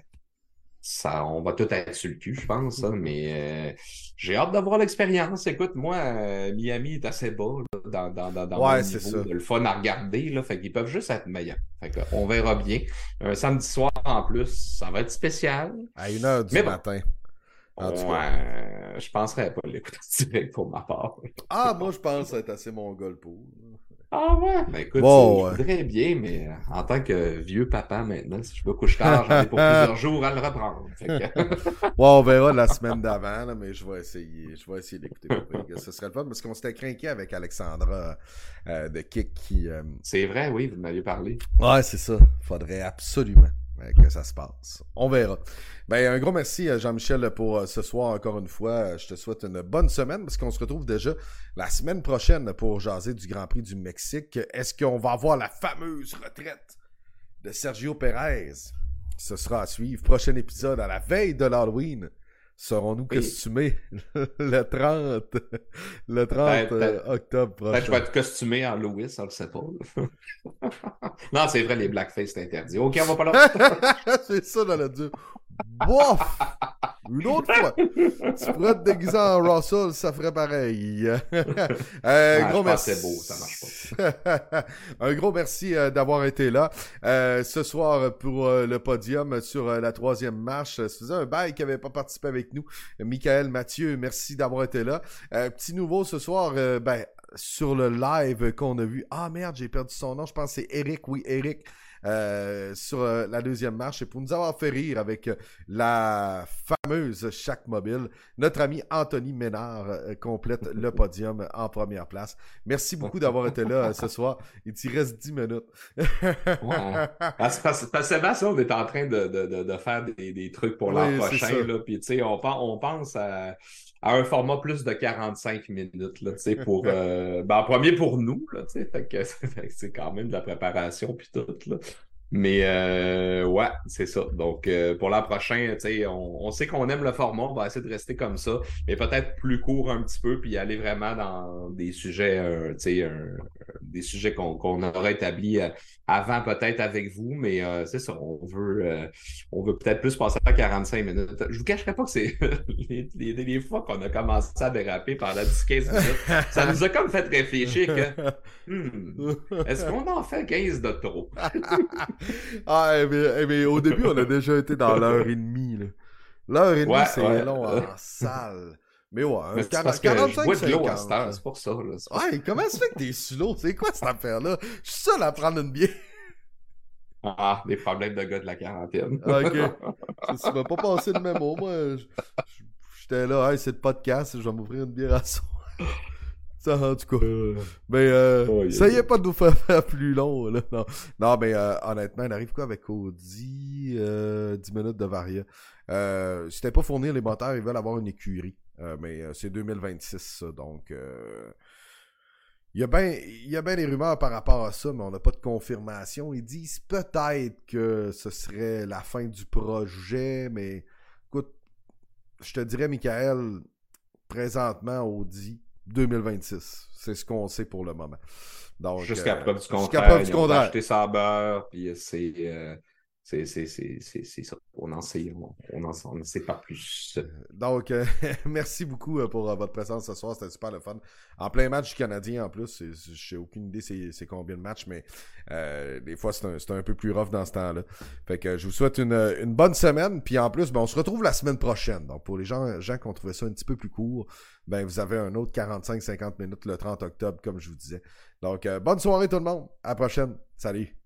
ça, on va tout être sur le cul, je pense, hein, mais euh, j'ai hâte d'avoir l'expérience. Écoute, moi, euh, Miami est assez bas là, dans, dans, dans, dans mon Ouais, c'est niveau ça. de le fun à regarder, là, fait qu'ils peuvent juste être meilleurs. Fait que, on verra bien. Un samedi soir en plus, ça va être spécial. À une heure du Mais bon, matin. En tout on, cas. euh, je penserais pas l'écouter en direct pour ma part. Ah, moi, je pense que ça va être assez mongol pour. Ah ouais? Ben écoute, euh, Bon, je ouais. voudrais bien, mais euh, en tant que vieux papa maintenant, si je me couche tard, j'en ai pour plusieurs jours à le reprendre. Fait que... Ouais, on verra la semaine d'avant, là, mais je vais essayer. Je vais essayer d'écouter pour Vegas. Ce serait le fun parce qu'on s'était craqué avec Alexandra euh, de Kick qui. euh, C'est vrai, oui, vous m'aviez parlé. Ouais, c'est ça. Faudrait absolument euh, que ça se passe. On verra. Ben, un gros merci à Jean-Michel pour euh, ce soir encore une fois. Euh, Je te souhaite une bonne semaine parce qu'on se retrouve déjà la semaine prochaine pour jaser du Grand Prix du Mexique. Est-ce qu'on va avoir la fameuse retraite de Sergio Pérez? Ce sera à suivre. Prochain épisode à la veille de l'Halloween. Serons-nous Oui. costumés le trente, le trente Peut-être, euh, peut-être. octobre Peut-être que je prochain? vais être costumé en Louis, on le sait pas. Non, c'est vrai, les blackface, c'est interdit. OK, on va pas là. C'est ça dans le dieu. Bof! Une autre fois. Tu pourrais te déguiser en Russell, ça ferait pareil. euh, Ah, gros je pense merci. que c'est beau, ça marche pas. Un gros merci euh, d'avoir été là. Euh, ce soir, pour euh, le podium sur euh, la troisième marche, ça faisait un bail qui n'avait pas participé avec nous. Michael, Mathieu, merci d'avoir été là. Euh, petit nouveau ce soir, euh, ben, sur le live qu'on a vu. Ah merde, j'ai perdu son nom. Je pense que c'est Eric. Oui, Eric. Euh, sur euh, la deuxième marche et pour nous avoir fait rire avec euh, la fameuse Shack Mobile. Notre ami Anthony Ménard euh, complète le podium en première place. Merci beaucoup d'avoir été là euh, ce soir. Il t'y reste dix minutes. Ouais. Parce, parce, parce que Sébastien, on est en train de, de, de, de faire des, des trucs pour l'an Oui, c'est ça. prochain. Là, puis, tu sais, on, pen- on pense à, à un format plus de quarante-cinq minutes. Là, tu sais, pour, euh, ben, en premier pour nous. Là, tu sais, fait que, fait que c'est quand même de la préparation puis tout. Là. Mais euh, ouais, c'est ça. Donc, euh, pour la prochaine, tu sais, on, on sait qu'on aime le format, on va essayer de rester comme ça, mais peut-être plus court un petit peu, puis aller vraiment dans des sujets, euh, tu sais, un- des sujets qu'on qu'on aurait établis euh, avant peut-être avec vous, mais euh, c'est ça, on veut, euh, on veut peut-être plus passer à quarante-cinq minutes. Je vous cacherai pas que c'est les, les, les fois qu'on a commencé à déraper pendant dix quinze minutes, ça nous a comme fait réfléchir que, hmm, est-ce qu'on en fait quinze de trop? Ah, eh bien, eh bien, au début, on a déjà été dans l'heure et demie, là. L'heure et demie, Ouais, c'est ouais. long euh, en salle. Mais ouais, un Mais c'est parce quarante que je quarante-cinq bois de l'eau à cette cinquante, heure, là. c'est pour ça. Là. C'est pour ça. Ouais, comment ça fait que t'es sous l'eau? C'est quoi cette affaire-là? Je suis seul à prendre une bière. Ah, des problèmes de gars de la quarantaine. Ah, ok. Ça, tu m'as pas passé de mémo, moi. je- je- J'étais là, hey, c'est le podcast, je vais m'ouvrir une bière à soir. Ça, en tout cas. Euh, Ben, euh, aïe, ça aïe, y est aïe. pas de nous faire faire plus long, là. Non, non mais euh, honnêtement, il arrive quoi avec Audi? Euh, dix minutes de Varia. Euh, C'était pas fournir les moteurs, ils veulent avoir une écurie. Euh, mais euh, c'est deux mille vingt-six, ça, donc... Euh, il y a bien il y a bien des rumeurs par rapport à ça, mais on n'a pas de confirmation. Ils disent peut-être que ce serait la fin du projet, mais écoute, je te dirais, Michael, présentement, Audi deux mille vingt-six. C'est ce qu'on sait pour le moment. Donc, Jusqu'à euh, preuve du jusqu'à contraire, preuve du ils ont contraire. racheté sa beurre, puis c'est euh, c'est c'est c'est c'est c'est ça. On en sait, on, on en on ne sait pas plus. Donc, euh, merci beaucoup euh, pour euh, votre présence ce soir. C'était super le fun. En plein match du Canadien, en plus, j'ai aucune idée c'est, c'est combien de matchs, mais euh, des fois, c'est un, c'est un peu plus rough dans ce temps-là. Fait que je vous souhaite une, une bonne semaine. Puis en plus, ben, on se retrouve la semaine prochaine. Donc, pour les gens, gens qui ont trouvé ça un petit peu plus court, ben, vous avez un autre quarante-cinq à cinquante minutes le trente octobre, comme je vous disais. Donc, euh, bonne soirée tout le monde. À la prochaine. Salut.